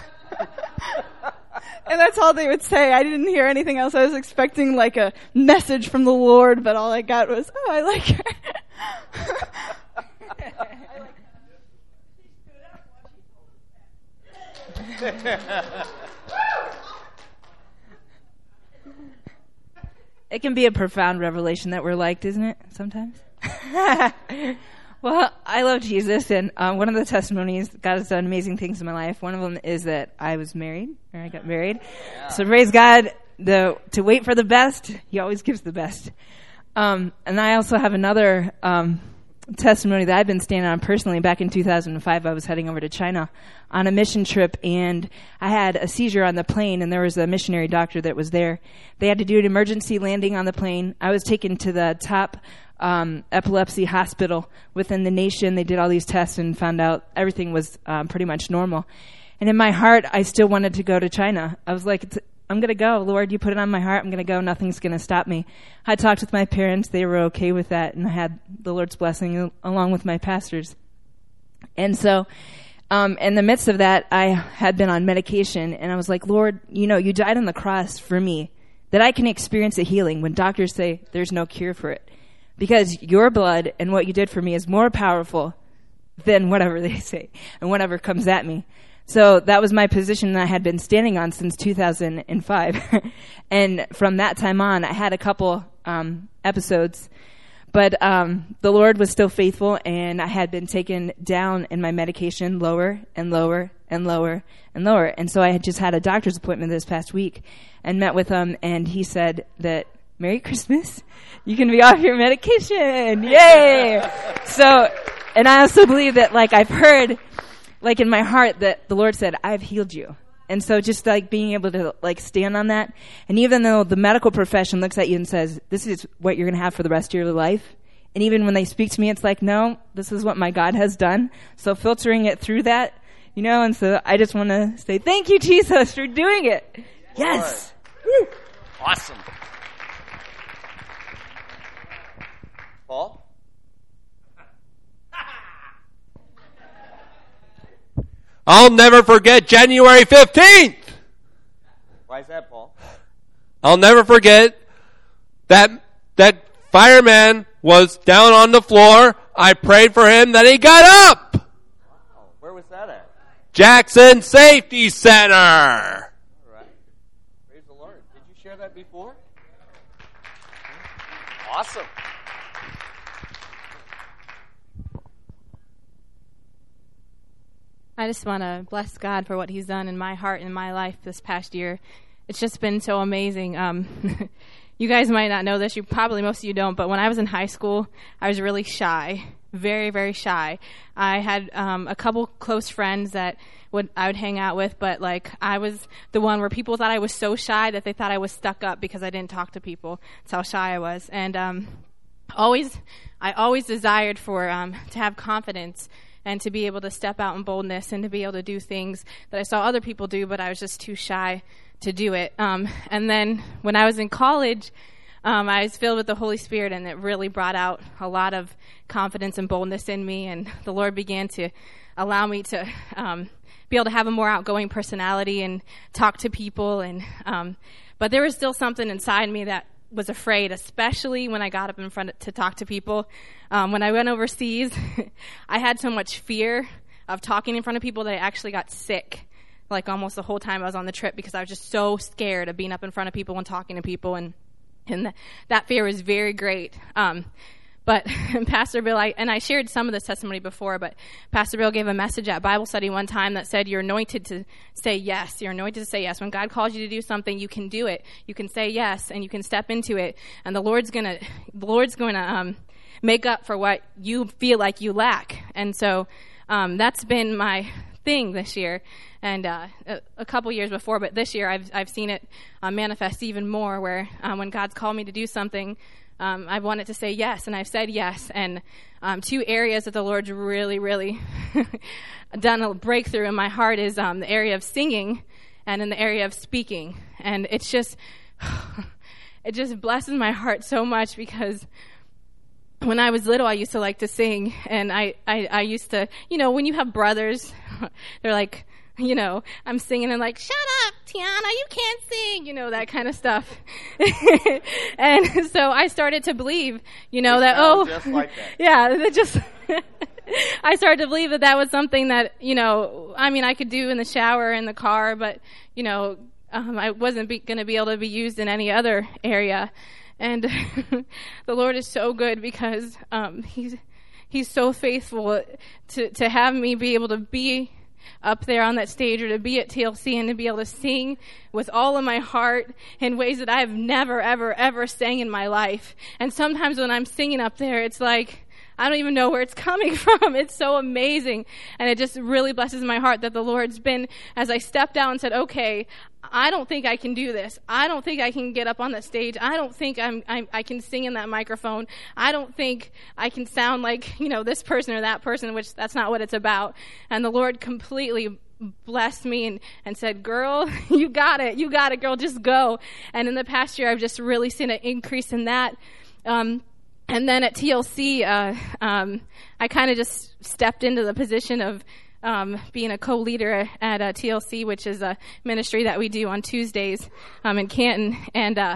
And that's all they would say. I didn't hear anything else. I was expecting like a message from the Lord, but all I got was, oh, I like her. It can be a profound revelation that we're liked, isn't it, sometimes? Well, I love Jesus, and um, one of the testimonies, God has done amazing things in my life. One of them is that I was married, or I got married. Yeah. So praise God, the, to wait for the best, he always gives the best. Um, and I also have another um, testimony that I've been standing on personally. Back in two thousand five, I was heading over to China on a mission trip, and I had a seizure on the plane, and there was a missionary doctor that was there. They had to do an emergency landing on the plane. I was taken to the top um, epilepsy hospital within the nation. They did all these tests and found out everything was um, pretty much normal. And in my heart, I still wanted to go to China. I was like, it's, I'm going to go. Lord, you put it on my heart. I'm going to go. Nothing's going to stop me. I talked with my parents. They were okay with that, and I had the Lord's blessing along with my pastors. And so um, in the midst of that, I had been on medication, and I was like, Lord, you know, you died on the cross for me, that I can experience a healing when doctors say there's no cure for it. Because your blood and what you did for me is more powerful than whatever they say and whatever comes at me. So that was my position that I had been standing on since two thousand five. And from that time on, I had a couple um, episodes. But um, the Lord was still faithful, and I had been taken down in my medication lower and lower and lower and lower. And so I had just had a doctor's appointment this past week and met with him, and he said that, Merry Christmas, you can be off your medication. Yay! So, and I also believe that, like, I've heard like in my heart that the Lord said, I've healed you. And so just like being able to like stand on that. And even though the medical profession looks at you and says, this is what you're going to have for the rest of your life. And even when they speak to me, it's like, no, this is what my God has done. So filtering it through that, you know, and so I just want to say thank you, Jesus, for doing it. Yes. Woo. Awesome. Paul? I'll never forget January fifteenth. Why is that, Paul? I'll never forget that that fireman was down on the floor. I prayed for him, then he got up. Wow. Where was that at? Jackson Safety Center. All right. Praise the Lord. Did you share that before? Awesome. I just want to bless God for what he's done in my heart and in my life this past year. It's just been so amazing. Um, you guys might not know this. You probably, most of you don't, but when I was in high school, I was really shy, very, very shy. I had um, a couple close friends that would I would hang out with, but like I was the one where people thought I was so shy that they thought I was stuck up because I didn't talk to people. That's how shy I was. And um, always, I always desired for um, to have confidence and to be able to step out in boldness and to be able to do things that I saw other people do, but I was just too shy to do it. Um, and then when I was in college, um, I was filled with the Holy Spirit, and it really brought out a lot of confidence and boldness in me, and the Lord began to allow me to um, be able to have a more outgoing personality and talk to people. And um, but there was still something inside me that was afraid, especially when I got up in front of, to talk to people. Um, when I went overseas, I had so much fear of talking in front of people that I actually got sick, like almost the whole time I was on the trip, because I was just so scared of being up in front of people and talking to people, and and th- that fear was very great. Um, but Pastor Bill, I, and I shared some of this testimony before, but Pastor Bill gave a message at Bible study one time that said, you're anointed to say yes. You're anointed to say yes. When God calls you to do something, you can do it. You can say yes, and you can step into it. And the Lord's gonna, the Lord's gonna um, make up for what you feel like you lack. And so um, that's been my thing this year, and uh, a, a couple years before, but this year I've I've seen it uh, manifest even more. Where um, when God's called me to do something, Um, I wanted to say yes, and I've said yes. And um, two areas that the Lord's really, really done a breakthrough in my heart is um, the area of singing and in the area of speaking. And it's just, it just blesses my heart so much, because when I was little, I used to like to sing. And I, I, I used to, you know, when you have brothers, they're like, you know, I'm singing and like, shut up, Tiana, you can't sing, you know, that kind of stuff. And so I started to believe, you know, that, oh, just like that. Yeah, that just, I started to believe that that was something that, you know, I mean, I could do in the shower, in the car, but, you know, um, I wasn't going to be able to be used in any other area. And the Lord is so good, because um, he's, he's so faithful to, to have me be able to be up there on that stage, or to be at T L C and to be able to sing with all of my heart in ways that I have never, ever, ever sang in my life. And sometimes when I'm singing up there, it's like, I don't even know where it's coming from. It's so amazing. And it just really blesses my heart that the Lord's been, as I stepped out and said, okay, I don't think I can do this. I don't think I can get up on that stage. I don't think I'm, I'm I can sing in that microphone. I don't think I can sound like, you know, this person or that person, which that's not what it's about. And the Lord completely blessed me and, and said, girl, you got it. You got it, girl. Just go. And in the past year, I've just really seen an increase in that. Um, And then at T L C, uh, um, I kind of just stepped into the position of um, being a co-leader at uh, T L C, which is a ministry that we do on Tuesdays um, in Canton. And uh,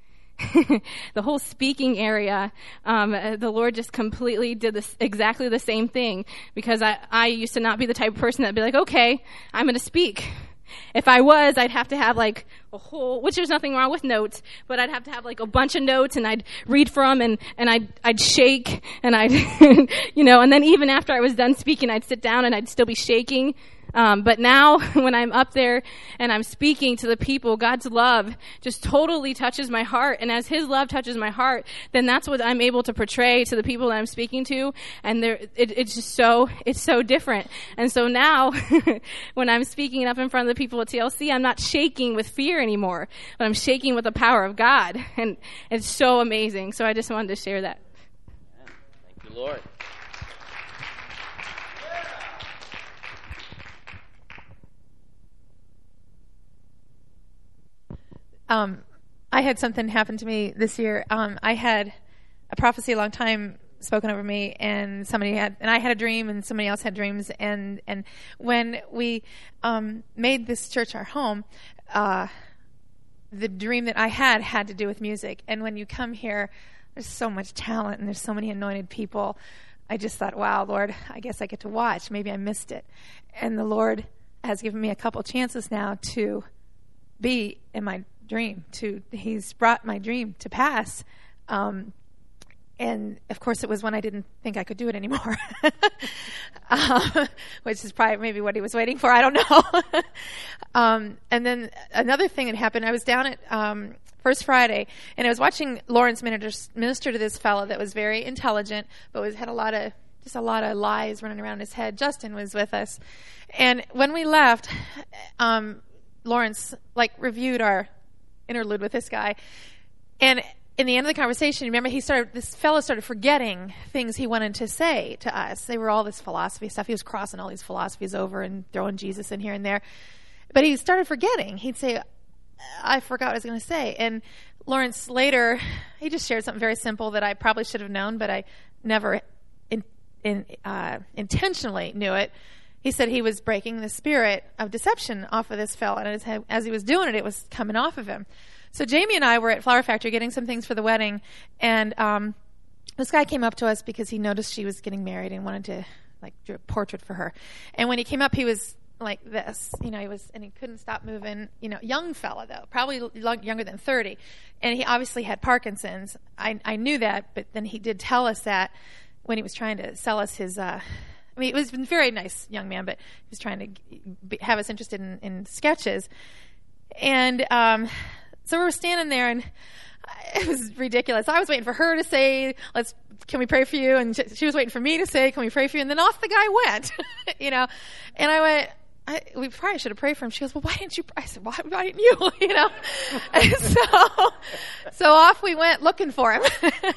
the whole speaking area, um, the Lord just completely did this exactly the same thing, because I, I used to not be the type of person that would be like, okay, I'm going to speak. If I was, I'd have to have like a whole, which there's nothing wrong with notes, but I'd have to have like a bunch of notes, and I'd read from, and, and I'd, I'd shake, and I'd, you know, and then even after I was done speaking, I'd sit down and I'd still be shaking. Um, but now when I'm up there and I'm speaking to the people, God's love just totally touches my heart. And as his love touches my heart, then that's what I'm able to portray to the people that I'm speaking to. And there, it, it's just so, it's so different. And so now when I'm speaking up in front of the people at T L C, I'm not shaking with fear anymore, but I'm shaking with the power of God. And it's so amazing. So I just wanted to share that. Thank you, Lord. Um, I had something happen to me this year. Um, I had a prophecy a long time spoken over me, and somebody had, and I had a dream, and somebody else had dreams. And and when we um, made this church our home, uh, the dream that I had had to do with music. And when you come here, there's so much talent, and there's so many anointed people. I just thought, wow, Lord, I guess I get to watch. Maybe I missed it. And the Lord has given me a couple chances now to be in my dream. To He's brought my dream to pass. Um, and, of course, it was when I didn't think I could do it anymore, um, which is probably maybe what He was waiting for. I don't know. um, and then another thing that happened, I was down at um, First Friday, and I was watching Lawrence minister, minister to this fellow that was very intelligent, but was had a lot of just a lot of lies running around his head. Justin was with us. And when we left, um, Lawrence, like, reviewed our interlude with this guy. And in the end of the conversation, remember, he started, this fellow started forgetting things he wanted to say to us. They were all this philosophy stuff. He was crossing all these philosophies over and throwing Jesus in here and there. But he started forgetting. He'd say, I forgot what I was going to say. And Lawrence later, he just shared something very simple that I probably should have known, but I never in, in, uh, intentionally knew it. He said he was breaking the spirit of deception off of this fellow, and as, as he was doing it, it was coming off of him. So Jamie and I were at Flower Factory getting some things for the wedding, and um, this guy came up to us because he noticed she was getting married and wanted to, like, do a portrait for her. And when he came up, he was like this, you know, he was, and he couldn't stop moving. You know, young fella though, probably l- younger than thirty, and he obviously had Parkinson's. I, I knew that, but then he did tell us that when he was trying to sell us his. Uh, I mean, it was a very nice young man, but he was trying to be, have us interested in, in sketches. And um, so we were standing there, and it was ridiculous. I was waiting for her to say, "Let's, can we pray for you?" And she, she was waiting for me to say, "Can we pray for you?" And then off the guy went, you know. And I went, I, we probably should have prayed for him. She goes, "Well, why didn't you?" I said, "Why, why didn't you?" You know. And so, so off we went looking for him.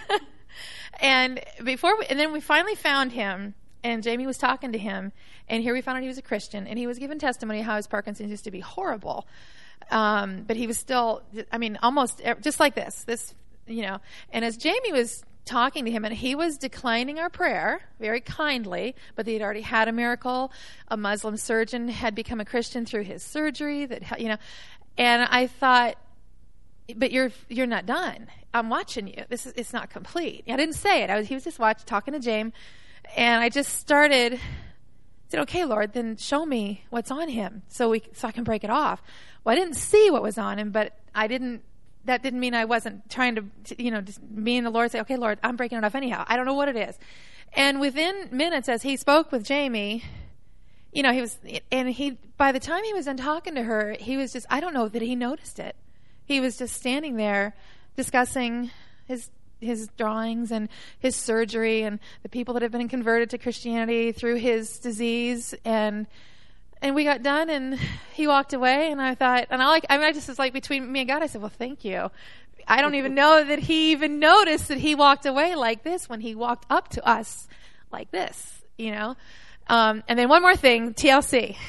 And before, we, and then we finally found him. And Jamie was talking to him, and here we found out he was a Christian, and he was giving testimony how his Parkinson's used to be horrible. Um, but he was still, I mean, almost just like this, this, you know. And as Jamie was talking to him, and he was declining our prayer very kindly, but he had already had a miracle. A Muslim surgeon had become a Christian through his surgery, that, you know. And I thought, but you're you're not done. I'm watching you. This is it's not complete. I didn't say it. I was he was just watching, talking to James. And I just started, said, "Okay, Lord, then show me what's on him so we so I can break it off." Well, I didn't see what was on him, but I didn't, that didn't mean I wasn't trying to, you know, just me and the Lord say, "Okay, Lord, I'm breaking it off anyhow. I don't know what it is." And within minutes, as he spoke with Jamie, you know, he was, and he, by the time he was done talking to her, he was just, I don't know that he noticed it. He was just standing there discussing his his drawings and his surgery and the people that have been converted to Christianity through his disease. And and we got done, and he walked away, and I thought, and I like, I mean, I just was like, between me and God, I said, "Well, thank you." I don't even know that he even noticed that he walked away like this when he walked up to us like this, you know. Um, and then one more thing, T L C.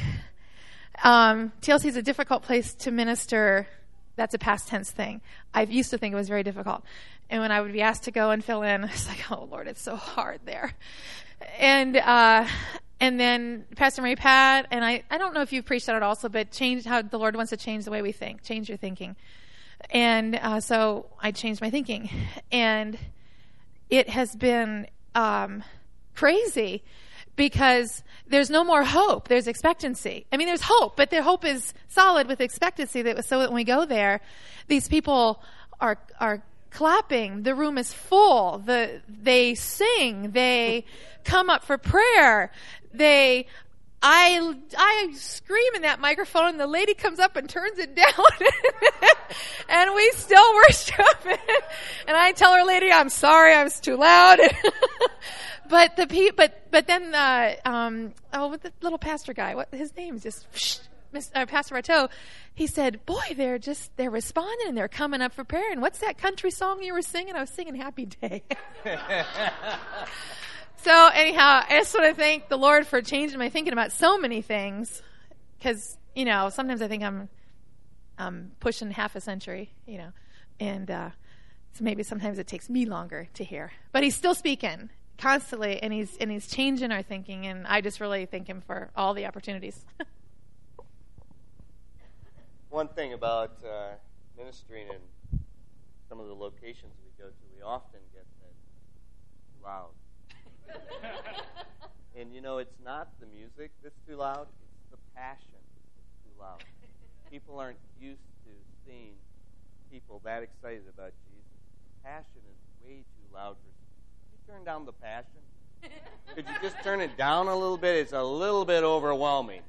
Um, T L C is a difficult place to minister. That's a past tense thing. I used to think it was very difficult. And when I would be asked to go and fill in, I was like, "Oh, Lord, it's so hard there." And uh, and then Pastor Mary Pat, and I, I don't know if you've preached on it also, but change how the Lord wants to change the way we think, change your thinking. And uh, so I changed my thinking. And it has been um, crazy because there's no more hope. There's expectancy. I mean, there's hope, but the hope is solid with expectancy, that so that when we go there, these people are are clapping. The room is full. The they sing. They come up for prayer. They I, I scream in that microphone, and the lady comes up and turns it down, and we still worship. And I tell her, lady, I'm sorry, I was too loud. But the pe- but but then uh, um oh, with the little pastor guy, what his name is just psh, Mister Uh, Pastor Rateau, he said, boy, they're just they're responding and they're coming up for prayer. And what's that country song you were singing? I was singing Happy Day. So anyhow, I just want to thank the Lord for changing my thinking about so many things, because you know sometimes I think I'm um pushing half a century, you know, and uh, so maybe sometimes it takes me longer to hear, but He's still speaking constantly, and he's and he's changing our thinking, and I just really thank Him for all the opportunities. One thing about uh, ministering in some of the locations we go to, we often get that loud. And you know, it's not the music that's too loud, it's the passion that's too loud. People aren't used to seeing people that excited about Jesus. Passion is way too loud for Could you turn down the passion? Could you just turn it down a little bit? It's a little bit overwhelming.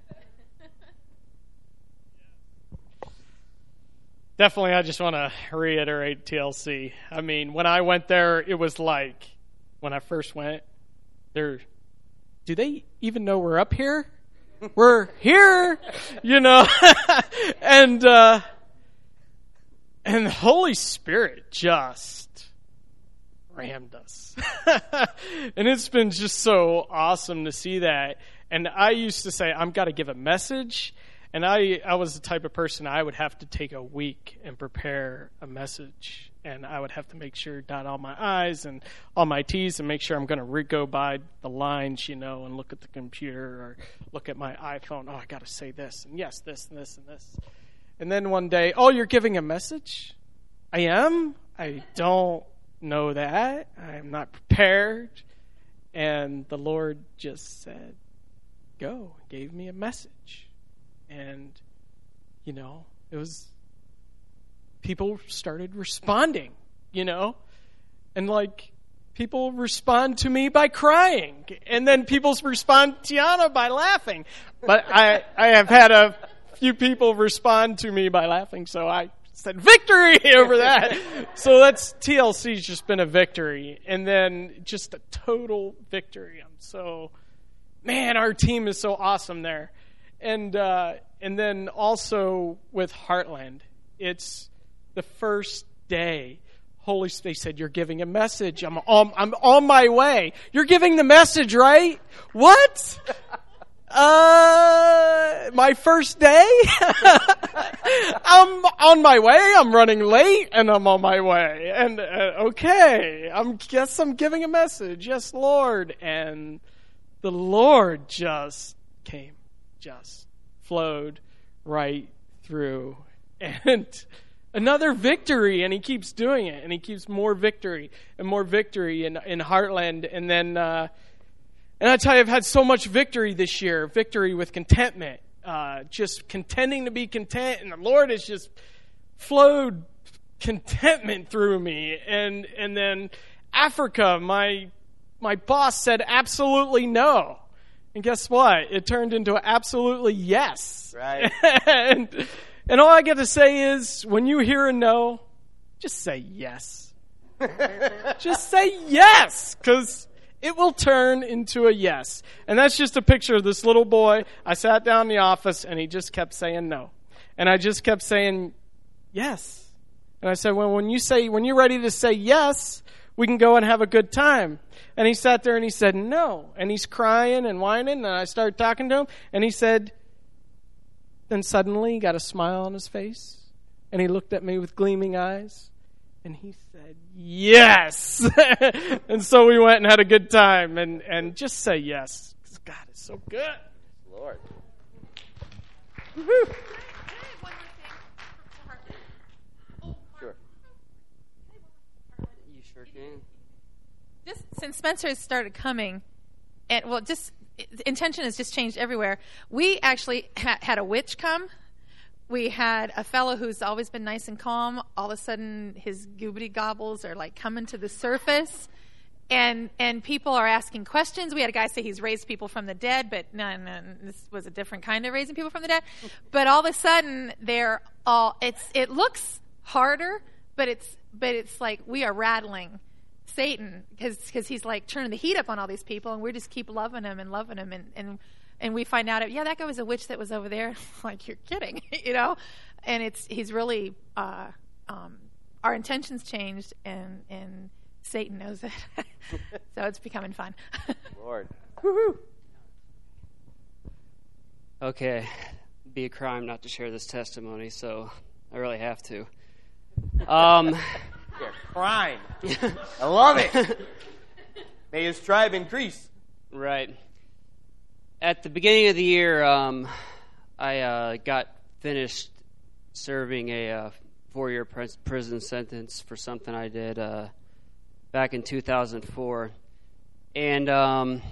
Definitely, I just want to reiterate T L C. I mean, when I went there, it was like, when I first went, there, do they even know we're up here? We're here, you know? and, uh, and the Holy Spirit just rammed us. And it's been just so awesome to see that. And I used to say, I've got to give a message. And I, I was the type of person, I would have to take a week and prepare a message. And I would have to make sure, dot all my I's and all my T's, and make sure I'm going to re- go by the lines, you know, and look at the computer or look at my iPhone. Oh, I got to say this, and yes, this, and this, and this. And then one day, oh, you're giving a message? I am? I don't know that. I'm not prepared. And the Lord just said, go, gave me a message. And, you know, it was, people started responding, you know, and like, people respond to me by crying, and then people respond to Tiana by laughing. But I, I have had a few people respond to me by laughing, so I said victory over that. So that's, T L C's just been a victory, and then just a total victory. I'm so, man, our team is so awesome there. And uh, and then also with Heartland, it's the first day. Holy Spirit said, "You're giving a message. I'm on. I'm on my way. You're giving the message, right? What? Uh, my first day. I'm on my way. I'm running late, and I'm on my way. And uh, okay, I'm guess I'm giving a message. Yes, Lord. And the Lord just came. Just flowed right through, and another victory, and he keeps doing it, and he keeps more victory and more victory in, in Heartland. And then uh, and I tell you, I've had so much victory this year, victory with contentment, uh, just contending to be content, and the Lord has just flowed contentment through me. And and then Africa, my my boss said absolutely no. And guess what? It turned into an absolutely yes. Right. and, and all I get to say is, when you hear a no, just say yes. Just say yes, because it will turn into a yes. And that's just a picture of this little boy. I sat down in the office, and he just kept saying no. And I just kept saying yes. And I said, well, when you say, when you're ready to say yes, we can go and have a good time. And he sat there and he said, no. And he's crying and whining. And I started talking to him. And he said, then suddenly he got a smile on his face. And he looked at me with gleaming eyes. And he said, yes. And so we went and had a good time. And, and just say yes. Because God is so good. Lord. Woo-hoo. Sure. You sure can. Just since Spencer has started coming, and well, just intention has just changed everywhere. We actually ha- had a witch come. We had a fellow who's always been nice and calm. All of a sudden, his goobity gobbles are like coming to the surface, and and people are asking questions. We had a guy say he's raised people from the dead, but no, no, this was a different kind of raising people from the dead. But all of a sudden, they're all. It's it looks harder, but it's but it's like we are rattling Satan because because he's like turning the heat up on all these people, and we just keep loving him and loving him, and and and we find out, yeah, that guy was a witch that was over there. Like, you're kidding, you know? And it's he's really uh, um, our intentions changed, and and Satan knows it. So it's becoming fun. Lord. Woo-hoo. Okay, it'd be a crime not to share this testimony, so I really have to. Um, You're crime. I love it. May his tribe increase. Right. At the beginning of the year, um, I uh, got finished serving a uh, four-year pr- prison sentence for something I did uh, back in two thousand four. And um,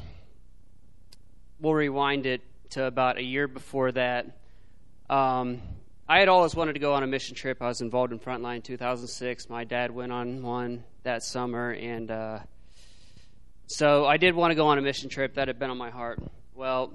we'll rewind it to about a year before that. Um, I had always wanted to go on a mission trip. I was involved in Frontline in two thousand six. My dad went on one that summer, and uh, so I did want to go on a mission trip. That had been on my heart. Well,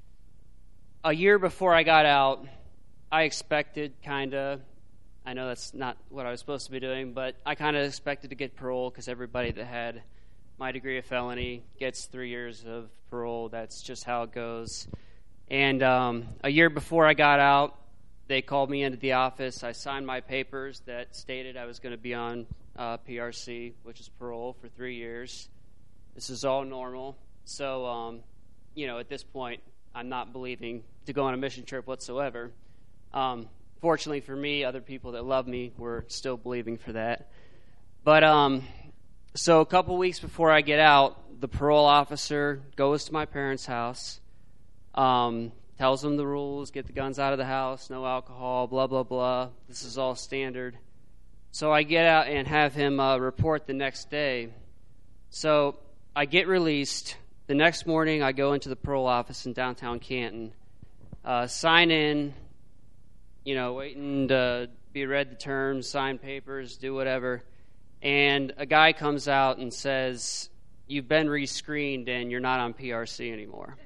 a year before I got out, I expected kind of, I know that's not what I was supposed to be doing, but I kind of expected to get parole because everybody that had my degree of felony gets three years of parole. That's just how it goes. And um, a year before I got out, they called me into the office. I signed my papers that stated I was going to be on uh, P R C, which is parole, for three years. This is all normal. So, um, you know, at this point, I'm not believing to go on a mission trip whatsoever. Um, fortunately for me, other people that love me were still believing for that. But um, so a couple weeks before I get out, the parole officer goes to my parents' house, um, tells them the rules, get the guns out of the house, no alcohol, blah, blah, blah. This is all standard. So I get out and have him uh, report the next day. So I get released. The next morning, I go into the parole office in downtown Canton, uh, sign in, you know, waiting to be read the terms, sign papers, do whatever. And a guy comes out and says, "You've been rescreened and you're not on P R C anymore."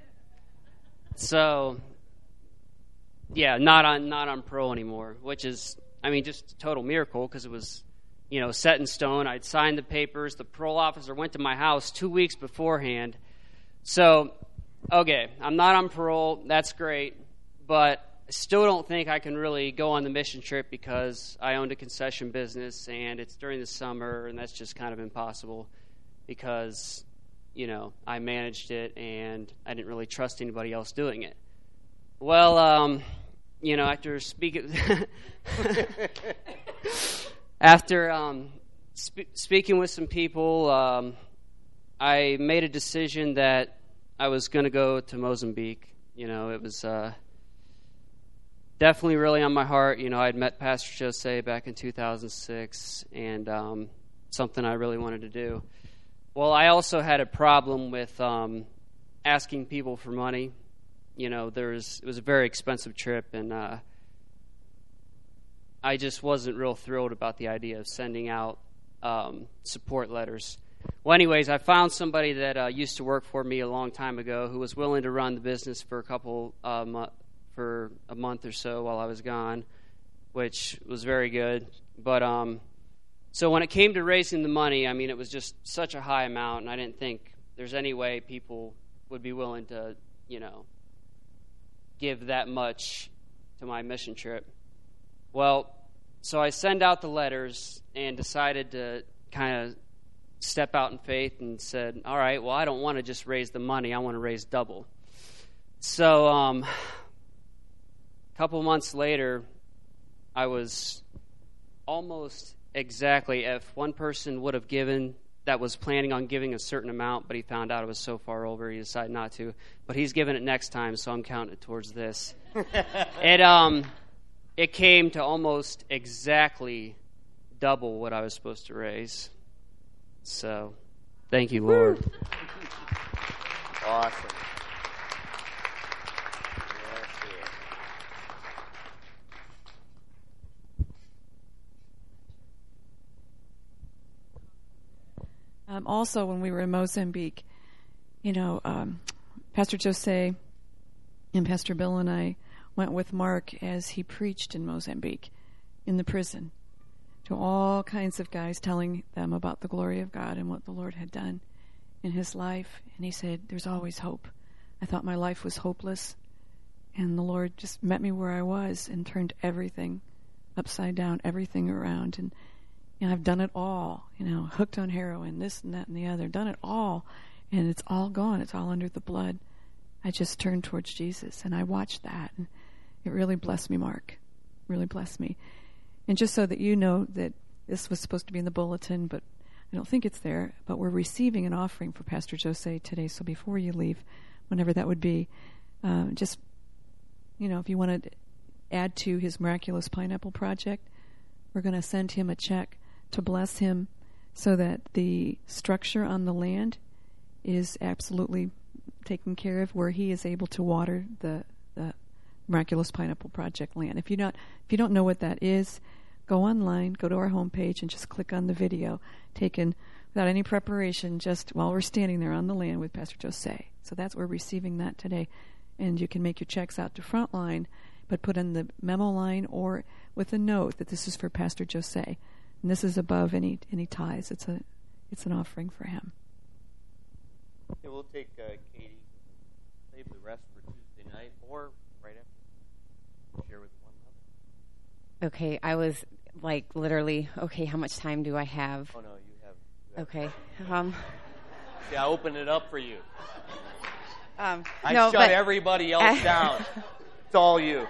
So, yeah, not on not on parole anymore, which is, I mean, just a total miracle because it was, you know, set in stone. I'd signed the papers. The parole officer went to my house two weeks beforehand. So, okay, I'm not on parole. That's great. But I still don't think I can really go on the mission trip because I owned a concession business and it's during the summer, and that's just kind of impossible because, you know, I managed it and I didn't really trust anybody else doing it. Well, um, you know, after speaking after um, sp- speaking with some people, um, I made a decision that I was going to go to Mozambique. You know, it was uh, definitely really on my heart. You know, I'd met Pastor Jose back in two thousand six, and um, something I really wanted to do. Well, I also had a problem with um, asking people for money. You know, there's it was a very expensive trip, and uh, I just wasn't real thrilled about the idea of sending out um, support letters. Well, anyways, I found somebody that uh, used to work for me a long time ago who was willing to run the business for a couple uh, mo- for a month or so while I was gone, which was very good. But um, so when it came to raising the money, I mean, it was just such a high amount, and I didn't think there's any way people would be willing to, you know, give that much to my mission trip. Well, so I send out the letters and decided to kind of step out in faith and said, all right, well, I don't want to just raise the money. I want to raise double. So um, a couple months later, I was almost exactly, if one person would have given, that was planning on giving a certain amount, but he found out it was so far over, he decided not to. But he's giving it next time, so I'm counting it towards this. it, um, it came to almost exactly double what I was supposed to raise. So, thank you, Lord. Awesome. Um, also, when we were in Mozambique, you know, um, Pastor Jose and Pastor Bill and I went with Mark as he preached in Mozambique, in the prison, to all kinds of guys, telling them about the glory of God and what the Lord had done in his life. And he said, there's always hope. I thought my life was hopeless, and the Lord just met me where I was and turned everything upside down, everything around. And, and I've done it all, you know, hooked on heroin, this and that and the other, done it all, and it's all gone. It's all under the blood. I just turned towards Jesus, and I watched that, and it really blessed me, Mark. Really blessed me. And just so that you know that this was supposed to be in the bulletin, but I don't think it's there, but we're receiving an offering for Pastor Jose today. So before you leave, whenever that would be, uh, just, you know, if you want to add to his Miraculous Pineapple Project, we're going to send him a check to bless him so that the structure on the land is absolutely taken care of, where he is able to water the, the Miraculous Pineapple Project land. If you not, if you don't know what that is, go online, go to our homepage, and just click on the video taken without any preparation, just while we're standing there on the land with Pastor Jose. So that's we're receiving that today, and you can make your checks out to Frontline, but put in the memo line or with a note that this is for Pastor Jose, and this is above any any tithes. It's a it's an offering for him. Okay, we'll take uh, Katie, save the rest for Tuesday night or right after. Share with one another. Okay, I was like literally, okay, how much time do I have? Oh, no, you have. You have okay. Um, See, I opened it up for you. Um, I no, shut everybody else down. It's all you.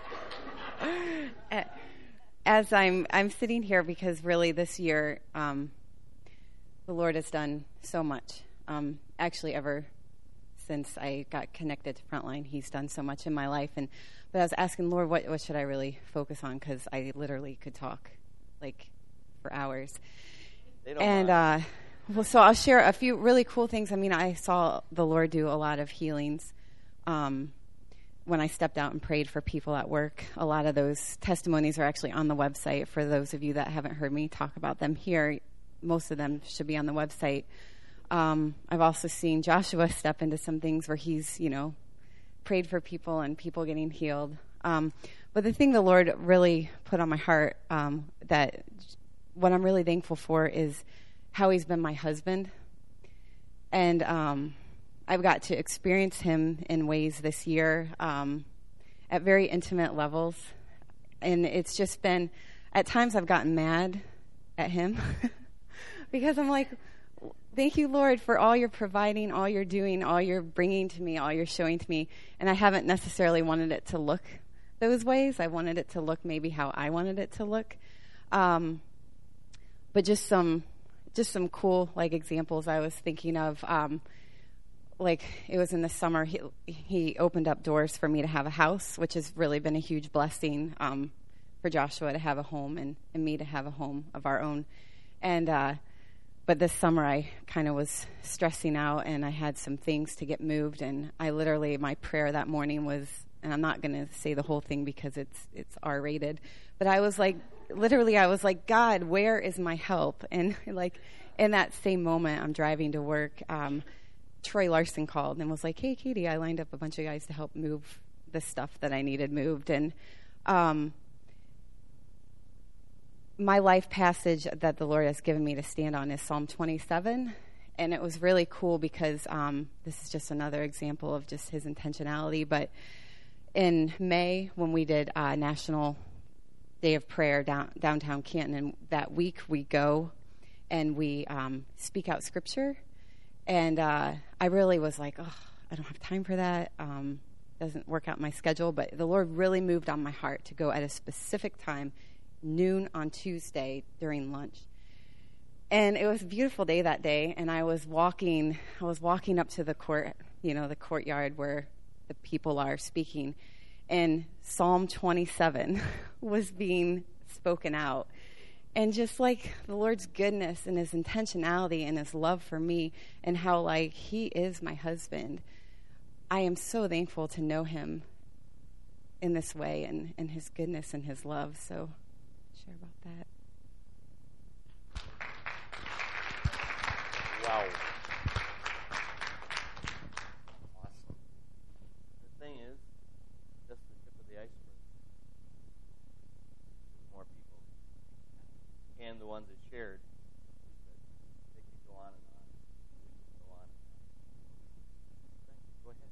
As I'm, I'm sitting here because really this year, um, the Lord has done so much. Um, actually, ever since I got connected to Frontline, He's done so much in my life. And but I was asking, Lord, what what should I really focus on? Because I literally could talk like for hours. They don't and mind. uh, well, so I'll share a few really cool things. I mean, I saw the Lord do a lot of healings. Um, when I stepped out and prayed for people at work, a lot of those testimonies are actually on the website. For those of you that haven't heard me talk about them here, most of them should be on the website. Um, I've also seen Joshua step into some things where he's, you know, prayed for people and people getting healed. Um, but the thing the Lord really put on my heart, um, that what I'm really thankful for is how He's been my husband. And um, I've got to experience Him in ways this year um, at very intimate levels. And it's just been, at times I've gotten mad at Him because I'm like, thank you, Lord, for all you're providing, all you're doing, all you're bringing to me, all you're showing to me. And I haven't necessarily wanted it to look those ways. I wanted it to look maybe how I wanted it to look. Um, but just some, just some cool like examples I was thinking of. Um, like it was in the summer, he, he opened up doors for me to have a house, which has really been a huge blessing um, for Joshua to have a home and, and me to have a home of our own. And uh, but this summer I kind of was stressing out, and I had some things to get moved, and I literally, my prayer that morning was, and I'm not going to say the whole thing because it's it's R-rated, but I was like, literally I was like, God, where is my help? And like in that same moment, I'm driving to work, um, Troy Larson called and was like, hey, Katie, I lined up a bunch of guys to help move the stuff that I needed moved. And um, my life passage that the Lord has given me to stand on is Psalm twenty-seven. And it was really cool because um, this is just another example of just His intentionality. But in May, when we did uh, National Day of Prayer down, downtown Canton, and that week we go and we um, speak out Scripture. And uh, I really was like, oh, I don't have time for that. Um, doesn't work out my schedule. But the Lord really moved on my heart to go at a specific time, noon on Tuesday during lunch. And it was a beautiful day that day. And I was walking, I was walking up to the court, you know, the courtyard where the people are speaking. And Psalm twenty-seven was being spoken out. And just like the Lord's goodness and His intentionality and His love for me and how like He is my husband, I am so thankful to know Him in this way and, and His goodness and His love. So share about that. Wow. Awesome. The thing is, just the tip of the iceberg. More people. And the ones that shared, they could go on and on. We could go on and on. Go ahead.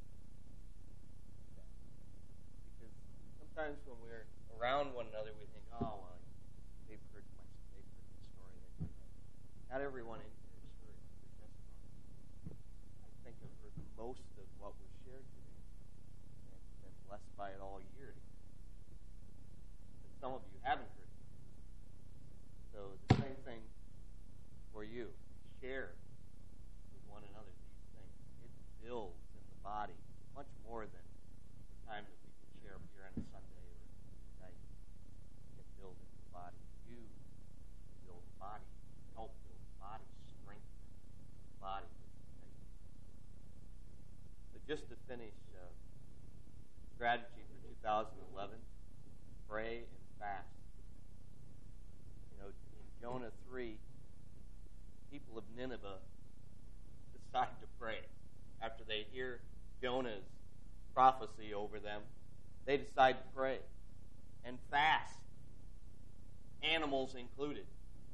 Because sometimes when we're around one another, we think, oh, well, they've heard my, they've heard the story. That not everyone in here has heard your testimony. I think I've heard most of what was shared today and been blessed by it all year. But some of you haven't heard it. So the same thing for you. Share with one another these things. It builds in the body much more than the time that we can share up here on a Sunday or night. It can build in the body. You build the body. Help build the body. Strengthen the body. So just to finish, uh, strategy for two thousand eleven, pray and fast. You know, in Jonah three, people of Nineveh decide to pray. After they hear Jonah's prophecy over them, they decide to pray and fast, animals included.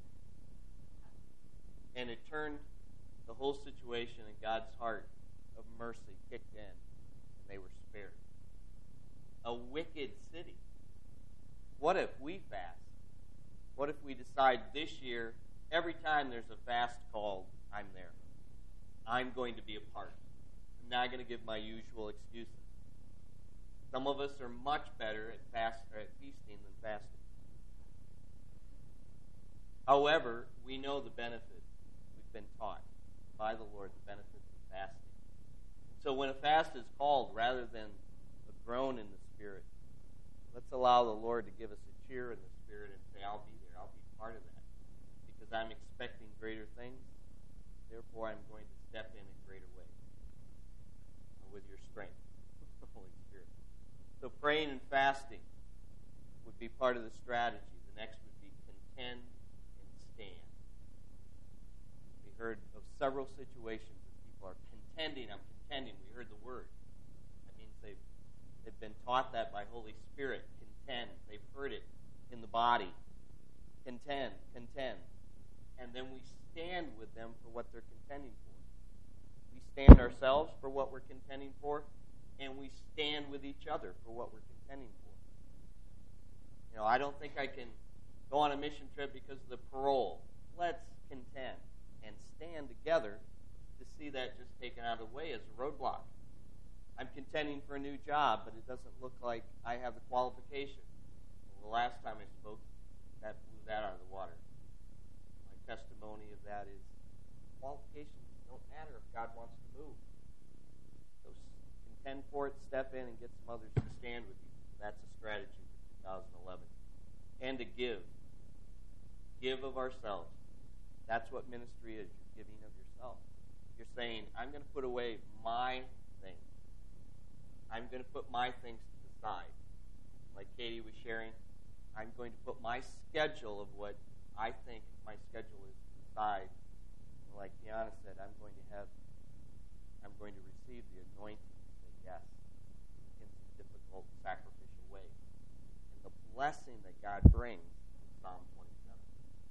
And it turned the whole situation, in God's heart of mercy kicked in, and they were spared. A wicked city. What if we fast? What if we decide this year, every time there's a fast called, I'm there. I'm going to be a part. I'm not going to give my usual excuses. Some of us are much better at fast or at feasting than fasting. However, we know the benefits. We've been taught by the Lord the benefits of fasting. So when a fast is called, rather than a groan in the Spirit, let's allow the Lord to give us a cheer in the Spirit and say, I'll be there. I'll be part of that. Because I'm expecting greater things. Therefore, I'm going to step in in greater ways with your strength, the Holy Spirit. So praying and fasting would be part of the strategy. The next would be contend and stand. We heard of several situations that people are contending. I'm contending. We heard the word. That means they've, they've been taught that by Holy Spirit. Contend. They've heard it in the body. Contend, contend. And then we stand with them for what they're contending for. We stand ourselves for what we're contending for, and we stand with each other for what we're contending for. You know, I don't think I can go on a mission trip because of the parole. Let's contend and stand together to see that just taken out of the way as a roadblock. I'm contending for a new job, but it doesn't look like I have the qualifications. Well, the last time I spoke, that blew that out of the water. My testimony of that is qualifications don't matter if God wants to move. So contend for it, step in, and get some others to stand with you. That's a strategy for two thousand eleven. And to give. Give of ourselves. That's what ministry is. You're giving of yourself. You're saying, I'm going to put away my things. I'm going to put my things to the side. Like Katie was sharing, I'm going to put my schedule of what I think my schedule is to the side. And like Deanna said, I'm going to have, I'm going to receive the anointing to say yes in some difficult, sacrificial ways. And the blessing that God brings in Psalm twenty-seven,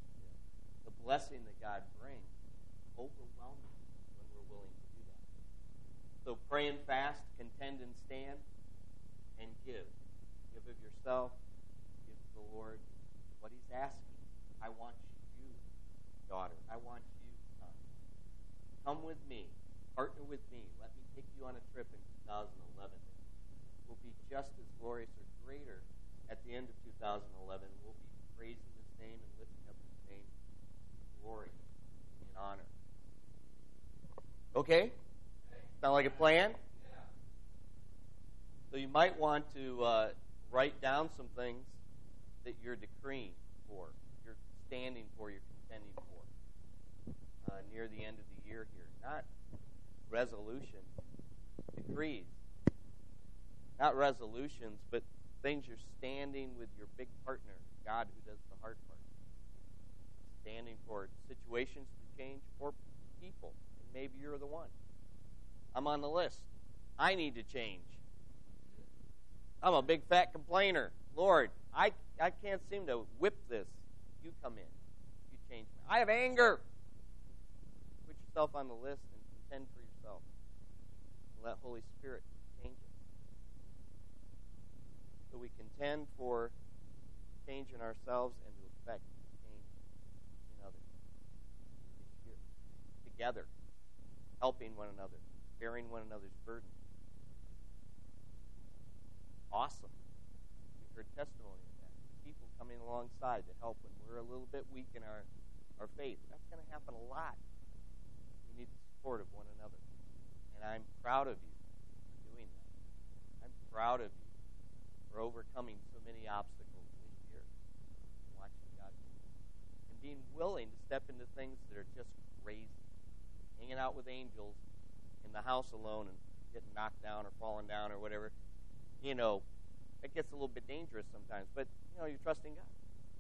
the blessing that God brings, overwhelming when we're willing to do that. So pray and fast, contend and stand, and give. Give of yourself. Give to the Lord what He's asking. I want you, daughter. I want you, son. Come with me. Partner with me. Let me take you on a trip in two thousand eleven. It will be just as glorious or greater at the end of two thousand eleven. We'll be praising His name and lifting up His name in glory and honor. Okay? Sound like a plan? So you might want to uh, write down some things that you're decreeing for, you're standing for, you're contending for uh, near the end of the year here. Not resolutions, decrees. Not resolutions, but things you're standing with your big partner, God who does the hard part. Standing for situations to change or people. And maybe you're the one. I'm on the list. I need to change. I'm a big fat complainer. Lord, I, I can't seem to whip this. You come in. You change me. I have anger. Put yourself on the list and contend for yourself. And let Holy Spirit change it. So we contend for change in ourselves and to effect change in others. Here, together, helping one another, bearing one another's burdens. Awesome. We heard testimony of that. People coming alongside to help when we're a little bit weak in our, our faith. That's going to happen a lot. We need the support of one another. And I'm proud of you for doing that. I'm proud of you for overcoming so many obstacles this year. Watching God move. And being willing to step into things that are just crazy. Hanging out with angels in the house alone and getting knocked down or falling down or whatever. You know, it gets a little bit dangerous sometimes, but, you know, you're trusting God.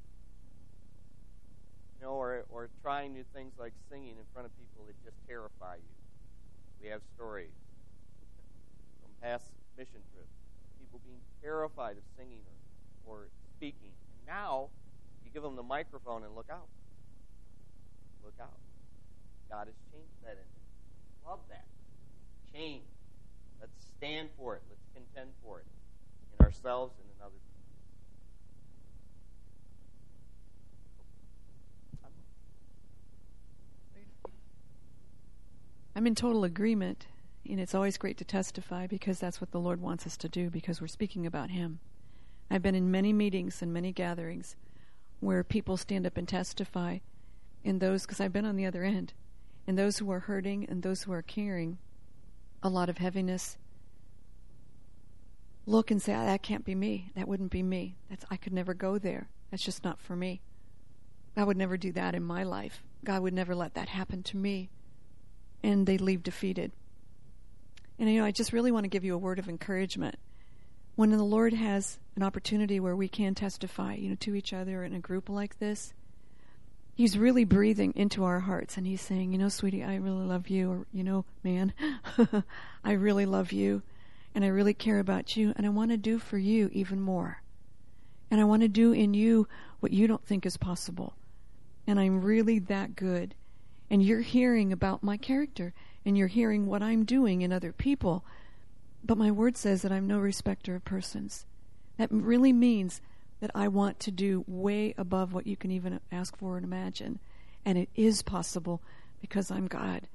You know, or, or trying new things like singing in front of people that just terrify you. We have stories from past mission trips. People being terrified of singing or, or speaking. And now, you give them the microphone and look out. Look out. God has changed that in them. Love that. Change. Let's stand for it. Let's contend for it in ourselves and in other people. I'm in total agreement, and it's always great to testify because that's what the Lord wants us to do because we're speaking about Him. I've been in many meetings and many gatherings where people stand up and testify, and those, because I've been on the other end, and those who are hurting and those who are carrying a lot of heaviness look and say, oh, that can't be me. That wouldn't be me. That's I could never go there. That's just not for me. I would never do that in my life. God would never let that happen to me. And they leave defeated. And you know, I just really want to give you a word of encouragement. When the Lord has an opportunity where we can testify, you know, to each other in a group like this, He's really breathing into our hearts, and He's saying, you know, sweetie, I really love you, or, you know, man, I really love you, and I really care about you, and I want to do for you even more. And I want to do in you what you don't think is possible. And I'm really that good. And you're hearing about my character, and you're hearing what I'm doing in other people. But my word says that I'm no respecter of persons. That really means that I want to do way above what you can even ask for and imagine. And it is possible because I'm God.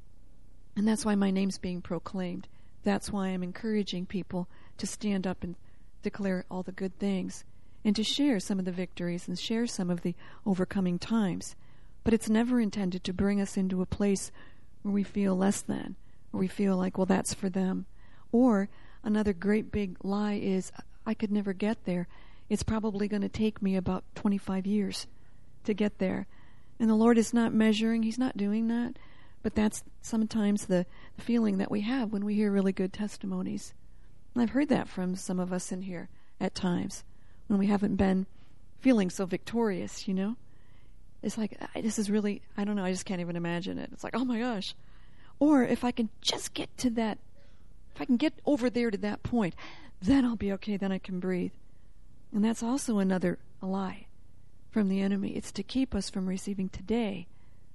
And that's why my name's being proclaimed. That's why I'm encouraging people to stand up and declare all the good things and to share some of the victories and share some of the overcoming times. But it's never intended to bring us into a place where we feel less than, or we feel like, well, that's for them. Or another great big lie is, I could never get there. It's probably going to take me about twenty-five years to get there. And the Lord is not measuring. He's not doing that. But that's sometimes the, the feeling that we have when we hear really good testimonies. And I've heard that from some of us in here at times when we haven't been feeling so victorious, you know. It's like, this is really, I don't know, I just can't even imagine it. It's like, oh my gosh. Or if I can just get to that, if I can get over there to that point, then I'll be okay, then I can breathe. And that's also another lie from the enemy. It's to keep us from receiving today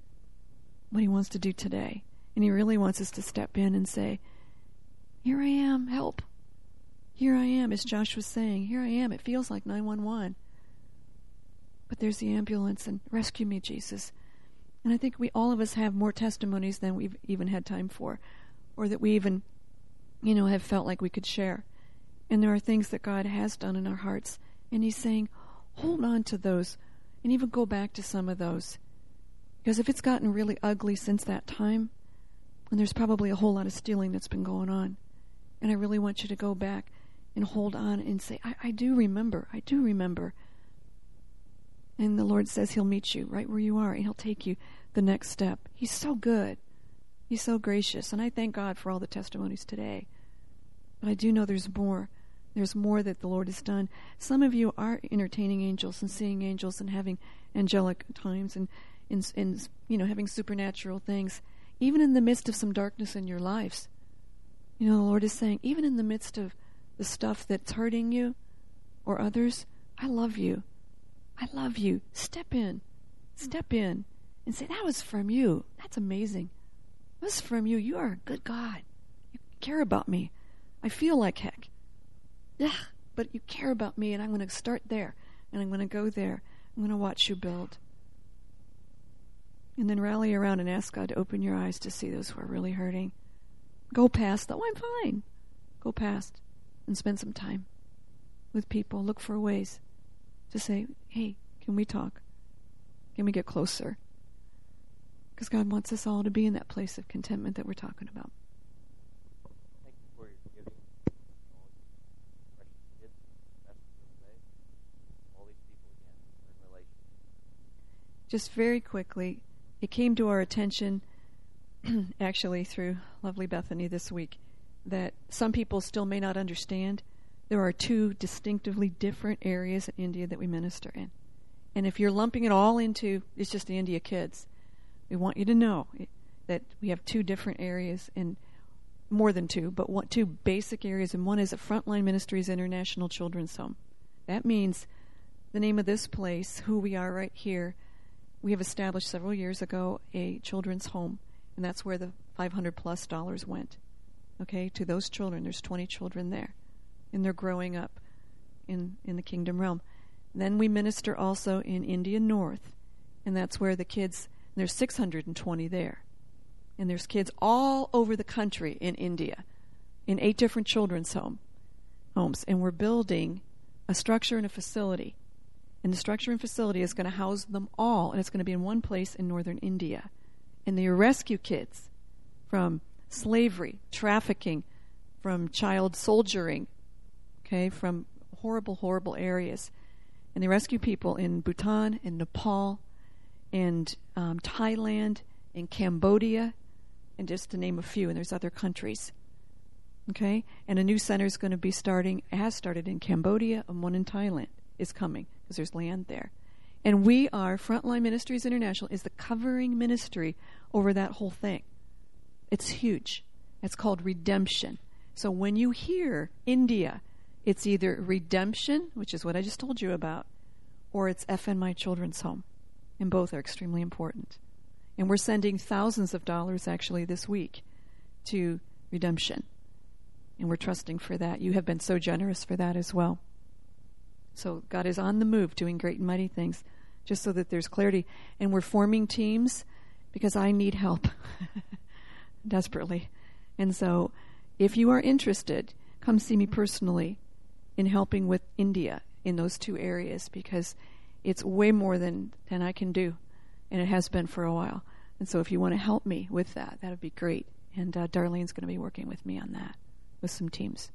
what he wants to do today. And he really wants us to step in and say, here I am, help. Here I am, as Josh was saying, here I am. It feels like nine one one. But there's the ambulance, and rescue me, Jesus. And I think we all of us have more testimonies than we've even had time for, or that we even, you know, have felt like we could share. And there are things that God has done in our hearts, and he's saying, hold on to those, and even go back to some of those. Because if it's gotten really ugly since that time, and there's probably a whole lot of stealing that's been going on, and I really want you to go back and hold on and say, I, I do remember, I do remember. And the Lord says he'll meet you right where you are, and he'll take you the next step. He's so good. He's so gracious. And I thank God for all the testimonies today. But I do know there's more. There's more that the Lord has done. Some of you are entertaining angels and seeing angels and having angelic times and, and, and you know, having supernatural things. even in the midst of some darkness in your lives, you know, the Lord is saying, even in the midst of the stuff that's hurting you or others, I love you. I love you. Step in. Step in and say, that was from you. That's amazing. That was from you. You are a good God. You care about me. I feel like heck. Yeah, but you care about me, and I'm going to start there, and I'm going to go there. I'm going to watch you build. And then rally around and ask God to open your eyes to see those who are really hurting. Go past, oh, I'm fine. Go past and spend some time with people. Look for ways to say, hey, can we talk? Can we get closer? Because God wants us all to be in that place of contentment that we're talking about. Thank you for your giving. All these precious kids, that's what all these people again in relation. Just very quickly, it came to our attention, actually through lovely Bethany this week, that some people still may not understand. There are two distinctively different areas in India that we minister in. And if you're lumping it all into, it's just the India kids, we want you to know that we have two different areas, and more than two, but one, two basic areas, and one is at Frontline Ministries International Children's Home. That means the name of this place, who we are right here. We have established several years ago a children's home, and that's where the five hundred plus dollars went, okay, to those children. There's twenty children there, and they're growing up in, in the kingdom realm. Then we minister also in India North, and that's where the kids, there's six hundred twenty there. And there's kids all over the country in India, in eight different children's home, homes. And we're building a structure and a facility. And the structure and facility is going to house them all, and it's going to be in one place in northern India. And they rescue kids from slavery, trafficking, from child soldiering, okay, from horrible, horrible areas. And they rescue people in Bhutan, in Nepal, and um, Thailand, in Cambodia, and just to name a few. And there's other countries. Okay? And a new center is going to be starting, has started in Cambodia, and one in Thailand is coming, because there's land there. And we are, Frontline Ministries International, is the covering ministry over that whole thing. It's huge. It's called redemption. So when you hear India, it's either redemption, which is what I just told you about, or it's F N My Children's Home. And both are extremely important. And we're sending thousands of dollars actually this week to redemption. And we're trusting for that. You have been so generous for that as well. So God is on the move doing great and mighty things, just so that there's clarity. And we're forming teams because I need help desperately. And so if you are interested, come see me personally in helping with India in those two areas, because it's way more than, than I can do, and it has been for a while. And so if you want to help me with that, that would be great. And uh, Darlene's going to be working with me on that with some teams.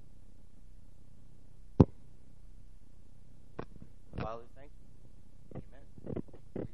Father, thank you. Amen.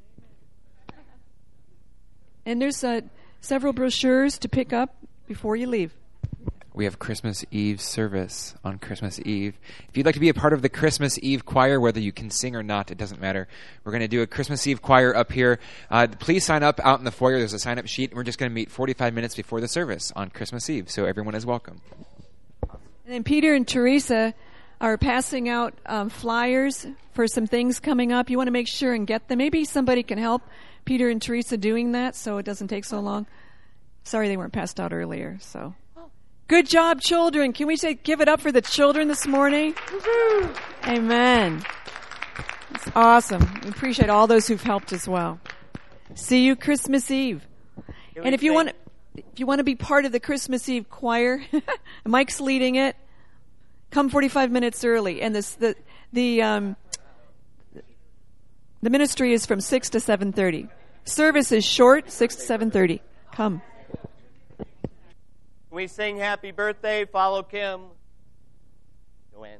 And there's uh, several brochures to pick up before you leave. We have Christmas Eve service on Christmas Eve. If you'd like to be a part of the Christmas Eve choir, whether you can sing or not, it doesn't matter. We're going to do a Christmas Eve choir up here. Uh, please sign up out in the foyer. There's a sign-up sheet, and we're just going to meet forty-five minutes before the service on Christmas Eve, so everyone is welcome. And then Peter and Teresa are passing out um, flyers for some things coming up. You want to make sure and get them. Maybe somebody can help Peter and Teresa doing that so it doesn't take so long. Sorry they weren't passed out earlier, so... Good job, children. Can we say, give it up for the children this morning? Woo-hoo. Amen. It's awesome. We appreciate all those who've helped as well. See you Christmas Eve. And if you want, if you want to be part of the Christmas Eve choir, Mike's leading it. Come forty-five minutes early, and this the the um, the ministry is from six to seven thirty. Service is short, six to seven thirty. Come. Can we sing happy birthday? Follow Kim. Joanne.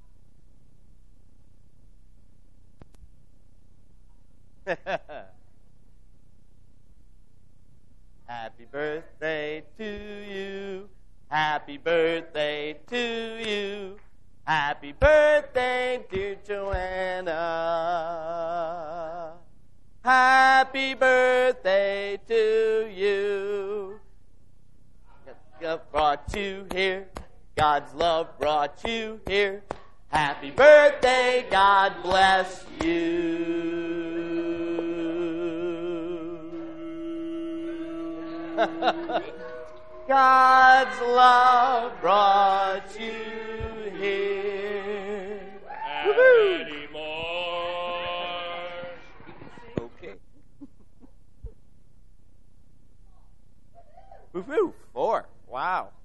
Happy birthday to you. Happy birthday to you. Happy birthday, dear Joanna. Happy birthday to you. brought you here. God's love brought you here. Happy birthday, God bless you. God's love brought you here. Any more? Okay. Woo-hoo, four. Wow.